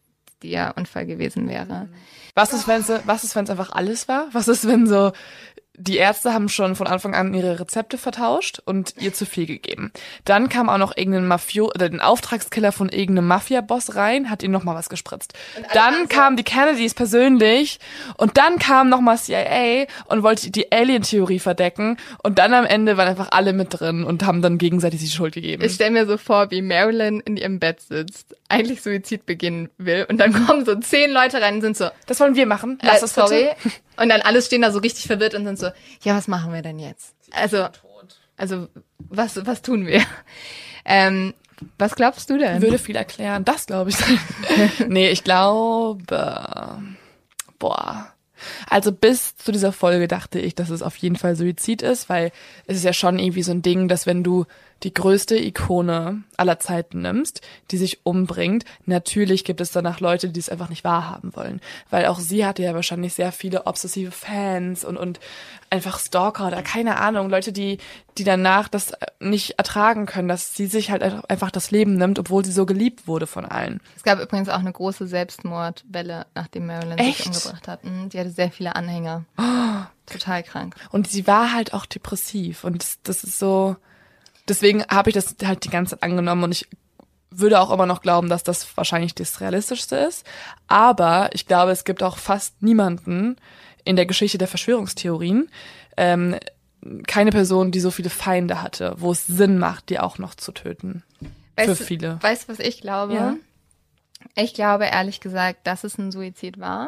der Unfall gewesen wäre. Was ist, wenn was ist, wenn es einfach alles war? Was ist, wenn so die Ärzte haben schon von Anfang an ihre Rezepte vertauscht und ihr zu viel gegeben. Dann kam auch noch irgendein Mafio oder den Auftragskiller von irgendeinem Mafia-Boss rein, hat ihm noch mal was gespritzt. Dann kamen die Kennedys persönlich und dann kam noch mal C I A und wollte die Alien-Theorie verdecken und dann am Ende waren einfach alle mit drin und haben dann gegenseitig die Schuld gegeben. Ich stelle mir so vor, wie Marilyn in ihrem Bett sitzt, eigentlich Suizid beginnen will und dann kommen so zehn Leute rein und sind so, das wollen wir machen, lass äh, es sorry. bitte. Und dann alle stehen da so richtig verwirrt und sind so, ja, was machen wir denn jetzt? Also, also was was tun wir? Ähm, was glaubst du denn? Würde viel erklären, das glaube ich. Nee, ich glaube, boah. Also bis zu dieser Folge dachte ich, dass es auf jeden Fall Suizid ist, weil es ist ja schon irgendwie so ein Ding, dass wenn du die größte Ikone aller Zeiten nimmst, die sich umbringt, natürlich gibt es danach Leute, die es einfach nicht wahrhaben wollen. Weil auch sie hatte ja wahrscheinlich sehr viele obsessive Fans und und einfach Stalker oder keine Ahnung, Leute, die die danach das nicht ertragen können, dass sie sich halt einfach das Leben nimmt, obwohl sie so geliebt wurde von allen. Es gab übrigens auch eine große Selbstmordwelle, nachdem Marilyn Echt? sich umgebracht hat. Mhm, die hatte sehr viele Anhänger. Total krank. Und sie war halt auch depressiv und das, das ist so, deswegen habe ich das halt die ganze Zeit angenommen und ich würde auch immer noch glauben, dass das wahrscheinlich das Realistischste ist. Aber ich glaube, es gibt auch fast niemanden in der Geschichte der Verschwörungstheorien, ähm, keine Person, die so viele Feinde hatte, wo es Sinn macht, die auch noch zu töten. Weißt Für du- viele. Weißt du, was ich glaube? Ja. Ich glaube ehrlich gesagt, dass es ein Suizid war,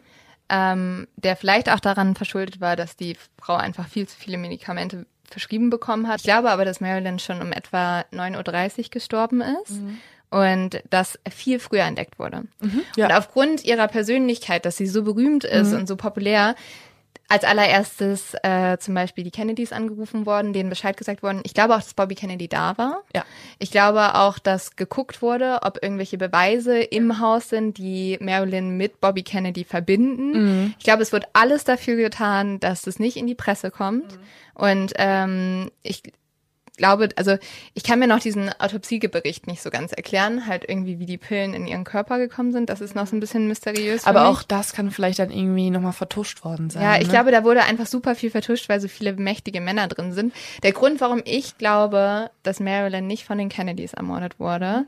ähm, der vielleicht auch daran verschuldet war, dass die Frau einfach viel zu viele Medikamente verschrieben bekommen hat. Ich glaube aber, dass Marilyn schon um etwa neun Uhr dreißig gestorben ist. Und das viel früher entdeckt wurde. Ja. Und aufgrund ihrer Persönlichkeit, dass sie so berühmt ist und so populär, als allererstes äh, zum Beispiel die Kennedys angerufen worden, denen Bescheid gesagt worden. Ich glaube auch, dass Bobby Kennedy da war. Ja. Ich glaube auch, dass geguckt wurde, ob irgendwelche Beweise im Haus sind, die Marilyn mit Bobby Kennedy verbinden. Ich glaube, es wird alles dafür getan, dass es nicht in die Presse kommt. Und ähm, ich glaube, also ich kann mir noch diesen Autopsiebericht nicht so ganz erklären, halt irgendwie, wie die Pillen in ihren Körper gekommen sind. Das ist noch so ein bisschen mysteriös für Aber mich. auch das kann vielleicht dann irgendwie nochmal vertuscht worden sein. Ja, ich ne? glaube, da wurde einfach super viel vertuscht, weil so viele mächtige Männer drin sind. Der Grund, warum ich glaube, dass Marilyn nicht von den Kennedys ermordet wurde,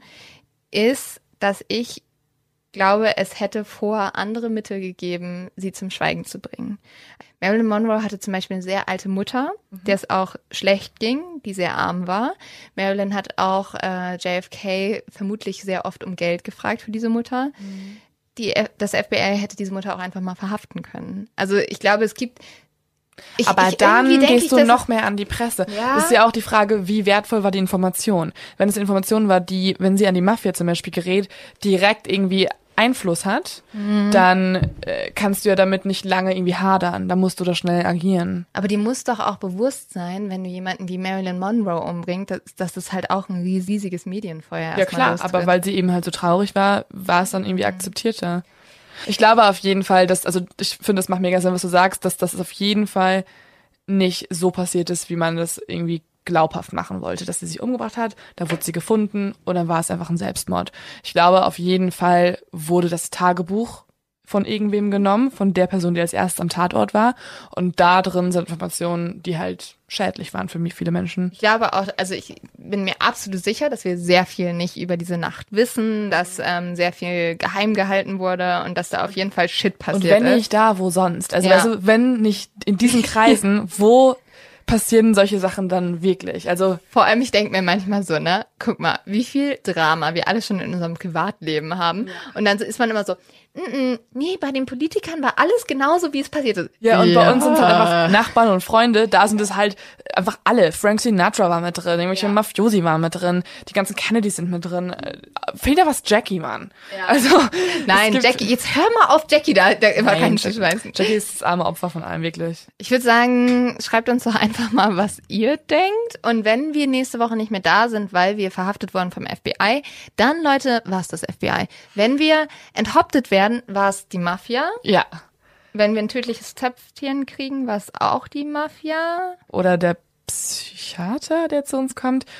ist, dass ich glaube, es hätte vorher andere Mittel gegeben, sie zum Schweigen zu bringen. Marilyn Monroe hatte zum Beispiel eine sehr alte Mutter, der es auch schlecht ging, die sehr arm war. Marilyn hat auch äh, J F K vermutlich sehr oft um Geld gefragt für diese Mutter. Die, das F B I hätte diese Mutter auch einfach mal verhaften können. Also ich glaube, es gibt... Ich, Aber ich, dann irgendwie denk gehst ich, du dass noch mehr an die Presse. Ja. Das ist ja auch die Frage, wie wertvoll war die Information? Wenn es eine Information war, die, wenn sie an die Mafia zum Beispiel gerät, direkt irgendwie Einfluss hat, Mhm. dann äh, kannst du ja damit nicht lange irgendwie hadern. Da musst du da schnell agieren. Aber die muss doch auch bewusst sein, wenn du jemanden wie Marilyn Monroe umbringst, dass, dass das halt auch ein riesiges Medienfeuer Ja erstmal klar, lostritt. aber weil sie eben halt so traurig war, war es dann irgendwie akzeptierter. Ich glaube auf jeden Fall, dass, also ich finde, das macht mega Sinn, was du sagst, dass das auf jeden Fall nicht so passiert ist, wie man das irgendwie glaubhaft machen wollte, dass sie sich umgebracht hat, da wurde sie gefunden und dann war es einfach ein Selbstmord. Ich glaube, auf jeden Fall wurde das Tagebuch von irgendwem genommen, von der Person, die als erstes am Tatort war und da drin sind Informationen, die halt schädlich waren für mich, viele Menschen. Ich glaube auch, also ich bin mir absolut sicher, dass wir sehr viel nicht über diese Nacht wissen, dass ähm, sehr viel geheim gehalten wurde und dass da auf jeden Fall Shit passiert Und wenn ist. nicht da, wo sonst? Also Ja. weißt du, wenn nicht in diesen Kreisen, wo passieren solche Sachen dann wirklich? Also Vor allem, ich denke mir manchmal so, ne, guck mal, wie viel Drama wir alle schon in unserem Privatleben haben. Und dann so ist man immer so, mm -mm, nee, bei den Politikern war alles genauso, wie es passiert ist. ja, und bei uns sind es halt einfach Nachbarn und Freunde, da sind es halt einfach alle. Frank Sinatra war mit drin, irgendwelche Ja. Mafiosi waren mit drin, die ganzen Kennedys sind mit drin. Äh, Fehlt da was Jackie, Mann. Ja. Also Nein, es gibt- Jackie, jetzt hör mal auf Jackie da, da immer Nein, keinen Jackie, Scheißen. Jackie ist das arme Opfer von allem, wirklich. Ich würde sagen, schreibt uns doch einfach mal, was ihr denkt. Und wenn wir nächste Woche nicht mehr da sind, weil wir verhaftet wurden vom F B I, dann, Leute, war es das F B I. Wenn wir enthauptet werden, war es die Mafia. Ja. Wenn wir ein tödliches Zäpfchen kriegen, war es auch die Mafia. Oder der Psychiater, der zu uns kommt.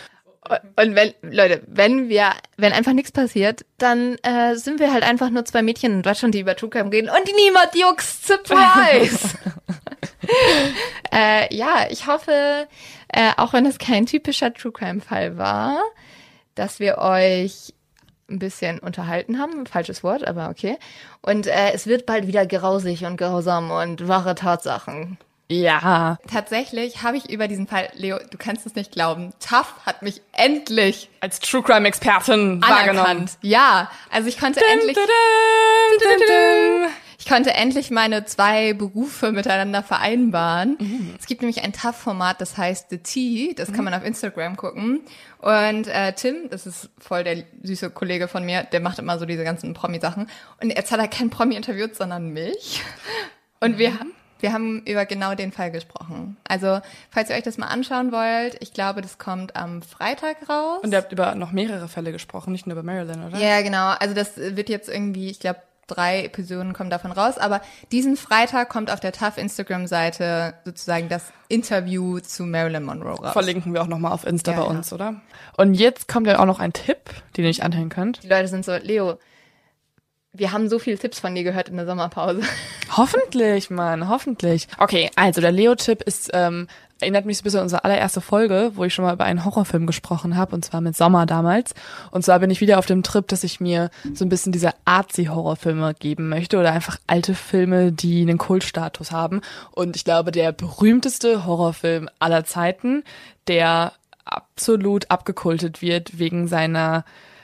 Und wenn, Leute, wenn wir, wenn einfach nichts passiert, dann äh, sind wir halt einfach nur zwei Mädchen in Deutschland, die über True Crime reden und niemand juckt. Surprise! äh, ja, ich hoffe, äh, auch wenn es kein typischer True Crime Fall war, dass wir euch ein bisschen unterhalten haben. Falsches Wort, aber okay. Und äh, es wird bald wieder grausig und grausam und wahre Tatsachen. Ja. Tatsächlich habe ich über diesen Fall, Leo, du kannst es nicht glauben, Taff hat mich endlich Als True Crime Expertin wahrgenommen. anerkannt. Ja, also ich konnte Dun, endlich, dun, dun, dun, dun. ich konnte endlich meine zwei Berufe miteinander vereinbaren. Mhm. Es gibt nämlich ein Taff-Format, das heißt The Tea, das mhm. kann man auf Instagram gucken. Und äh, Tim, das ist voll der süße Kollege von mir, der macht immer so diese ganzen Promi-Sachen. Und jetzt hat er kein Promi interviewt, sondern mich. Und mhm. wir Wir haben über genau den Fall gesprochen. Also, falls ihr euch das mal anschauen wollt, ich glaube, das kommt am Freitag raus. Und ihr habt über noch mehrere Fälle gesprochen, nicht nur über Marilyn, oder? Ja, genau. Also das wird jetzt irgendwie, ich glaube, drei Episoden kommen davon raus. Aber diesen Freitag kommt auf der Taff Instagram-Seite sozusagen das Interview zu Marilyn Monroe raus. Verlinken wir auch nochmal auf Insta ja, bei ja. uns, oder? Und jetzt kommt ja auch noch ein Tipp, den ihr euch anhören könnt. Die Leute sind so, Leo, wir haben so viele Tipps von dir gehört in der Sommerpause. Hoffentlich, Mann, hoffentlich. Okay, also der Leo-Tipp ist, ähm, erinnert mich so ein bisschen an unsere allererste Folge, wo ich schon mal über einen Horrorfilm gesprochen habe, und zwar mit Sommer damals. Und zwar bin ich wieder auf dem Trip, dass ich mir so ein bisschen diese Artsy-Horrorfilme geben möchte oder einfach alte Filme, die einen Kultstatus haben. Und ich glaube, der berühmteste Horrorfilm aller Zeiten, der absolut abgekultet wird wegen seiner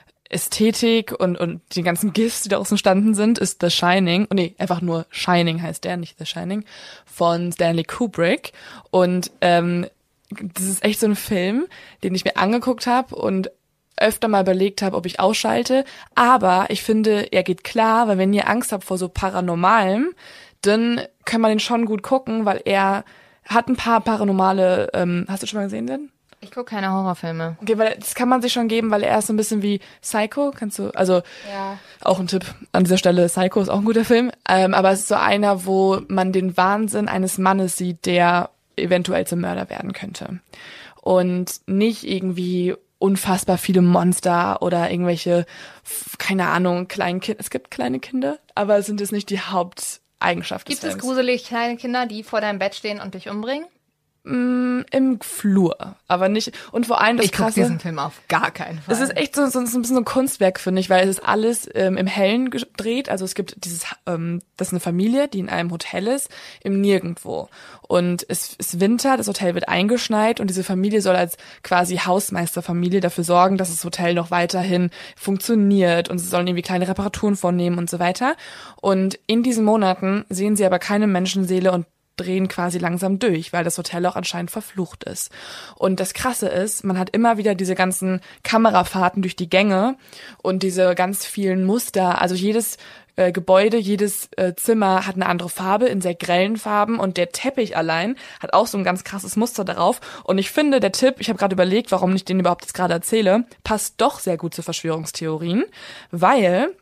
Ästhetik und und die ganzen GIFs, die daraus entstanden sind, ist The Shining. Oh nee, einfach nur Shining heißt der, nicht The Shining, von Stanley Kubrick. Und ähm, das ist echt so ein Film, den ich mir angeguckt habe und öfter mal überlegt habe, ob ich ausschalte. Aber ich finde, er geht klar, weil wenn ihr Angst habt vor so Paranormalem, dann kann man den schon gut gucken, weil er hat ein paar paranormale, ähm, hast du schon mal gesehen denn? Ich gucke keine Horrorfilme. Okay, weil das kann man sich schon geben, weil er ist so ein bisschen wie Psycho, kannst du, also ja. Auch ein Tipp an dieser Stelle, Psycho ist auch ein guter Film, ähm, aber es ist so einer, wo man den Wahnsinn eines Mannes sieht, der eventuell zum Mörder werden könnte. Und nicht irgendwie unfassbar viele Monster oder irgendwelche, keine Ahnung, kleinen Kinder. Es gibt kleine Kinder, aber sind es nicht die Haupteigenschaft des Gibt Films. es gruselig kleine Kinder, die vor deinem Bett stehen und dich umbringen? Mm, im Flur, aber nicht, und vor allem das ich gucke Krasse, diesen Film auf gar keinen Fall. es ist echt so, so, so ein bisschen so ein Kunstwerk, finde ich, weil es ist alles ähm, im Hellen gedreht, also es gibt dieses, ähm, das ist eine Familie, die in einem Hotel ist, im Nirgendwo, und es ist Winter, das Hotel wird eingeschneit und diese Familie soll als quasi Hausmeisterfamilie dafür sorgen, dass das Hotel noch weiterhin funktioniert, und sie sollen irgendwie kleine Reparaturen vornehmen und so weiter, und in diesen Monaten sehen sie aber keine Menschenseele und drehen quasi langsam durch, weil das Hotel auch anscheinend verflucht ist. Und das Krasse ist, man hat immer wieder diese ganzen Kamerafahrten durch die Gänge und diese ganz vielen Muster. Also jedes äh, Gebäude, jedes äh, Zimmer hat eine andere Farbe in sehr grellen Farben, und der Teppich allein hat auch so ein ganz krasses Muster darauf. Und ich finde, der Tipp, ich habe gerade überlegt, warum ich den überhaupt jetzt gerade erzähle, passt doch sehr gut zu Verschwörungstheorien, weil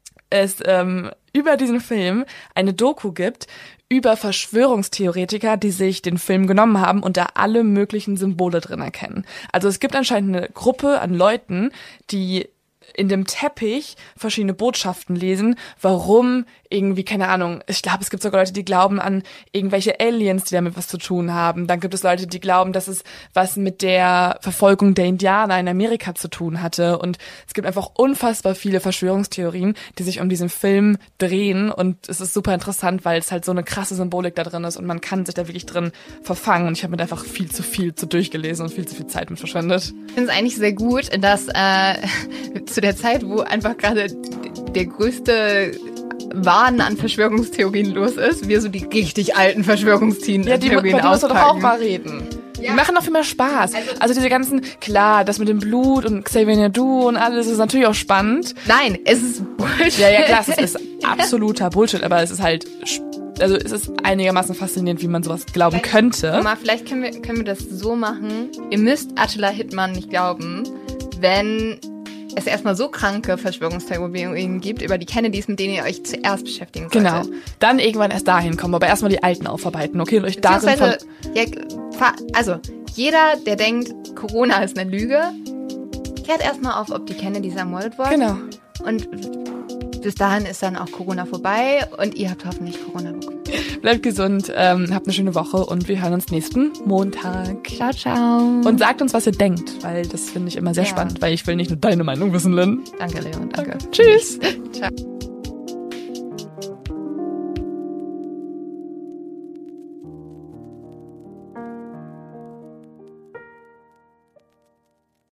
es ähm, über diesen Film eine Doku gibt über Verschwörungstheoretiker, die sich den Film genommen haben und da alle möglichen Symbole drin erkennen. Also es gibt anscheinend eine Gruppe an Leuten, die in dem Teppich verschiedene Botschaften lesen, warum irgendwie, keine Ahnung, ich glaube, es gibt sogar Leute, die glauben an irgendwelche Aliens, die damit was zu tun haben. Dann gibt es Leute, die glauben, dass es was mit der Verfolgung der Indianer in Amerika zu tun hatte. Und es gibt einfach unfassbar viele Verschwörungstheorien, die sich um diesen Film drehen. Und es ist super interessant, weil es halt so eine krasse Symbolik da drin ist und man kann sich da wirklich drin verfangen. Und ich habe mir einfach viel zu viel zu durchgelesen und viel zu viel Zeit mit verschwendet. Ich finde es eigentlich sehr gut, dass äh, zu der Zeit, wo einfach gerade der größte Wahn an Verschwörungstheorien los ist, wir so die richtig alten Verschwörungstheorien ja, die, Theorien über die musst du auspacken. doch auch mal reden. Ja. Die machen doch viel mehr Spaß. Also, also diese ganzen, klar, das mit dem Blut und Xavier Naidoo und alles ist natürlich auch spannend. Nein, es ist Bullshit. Ja, ja, klar, es ist absoluter Bullshit, aber es ist halt, also es ist einigermaßen faszinierend, wie man sowas glauben vielleicht, könnte. Mal, vielleicht können wir, können wir das so machen. Ihr müsst Attila Hildmann nicht glauben, wenn es erstmal so kranke Verschwörungstheorien gibt über die Kennedys, mit denen ihr euch zuerst beschäftigen solltet. Genau. Dann irgendwann erst dahin kommen, aber erstmal die alten aufarbeiten, okay? Und euch darin von ja, also, jeder, der denkt, Corona ist eine Lüge, klärt erstmal auf, ob die Kennedys ermordet wurden. Genau. Und bis dahin ist dann auch Corona vorbei und ihr habt hoffentlich Corona bekommen. Bleibt gesund, ähm, habt eine schöne Woche und wir hören uns nächsten Montag. Ciao, ciao. Und sagt uns, was ihr denkt, weil das finde ich immer sehr Ja. spannend, weil ich will nicht nur deine Meinung wissen, Lynn. Danke, Leon. Danke. Tschüss. Ciao.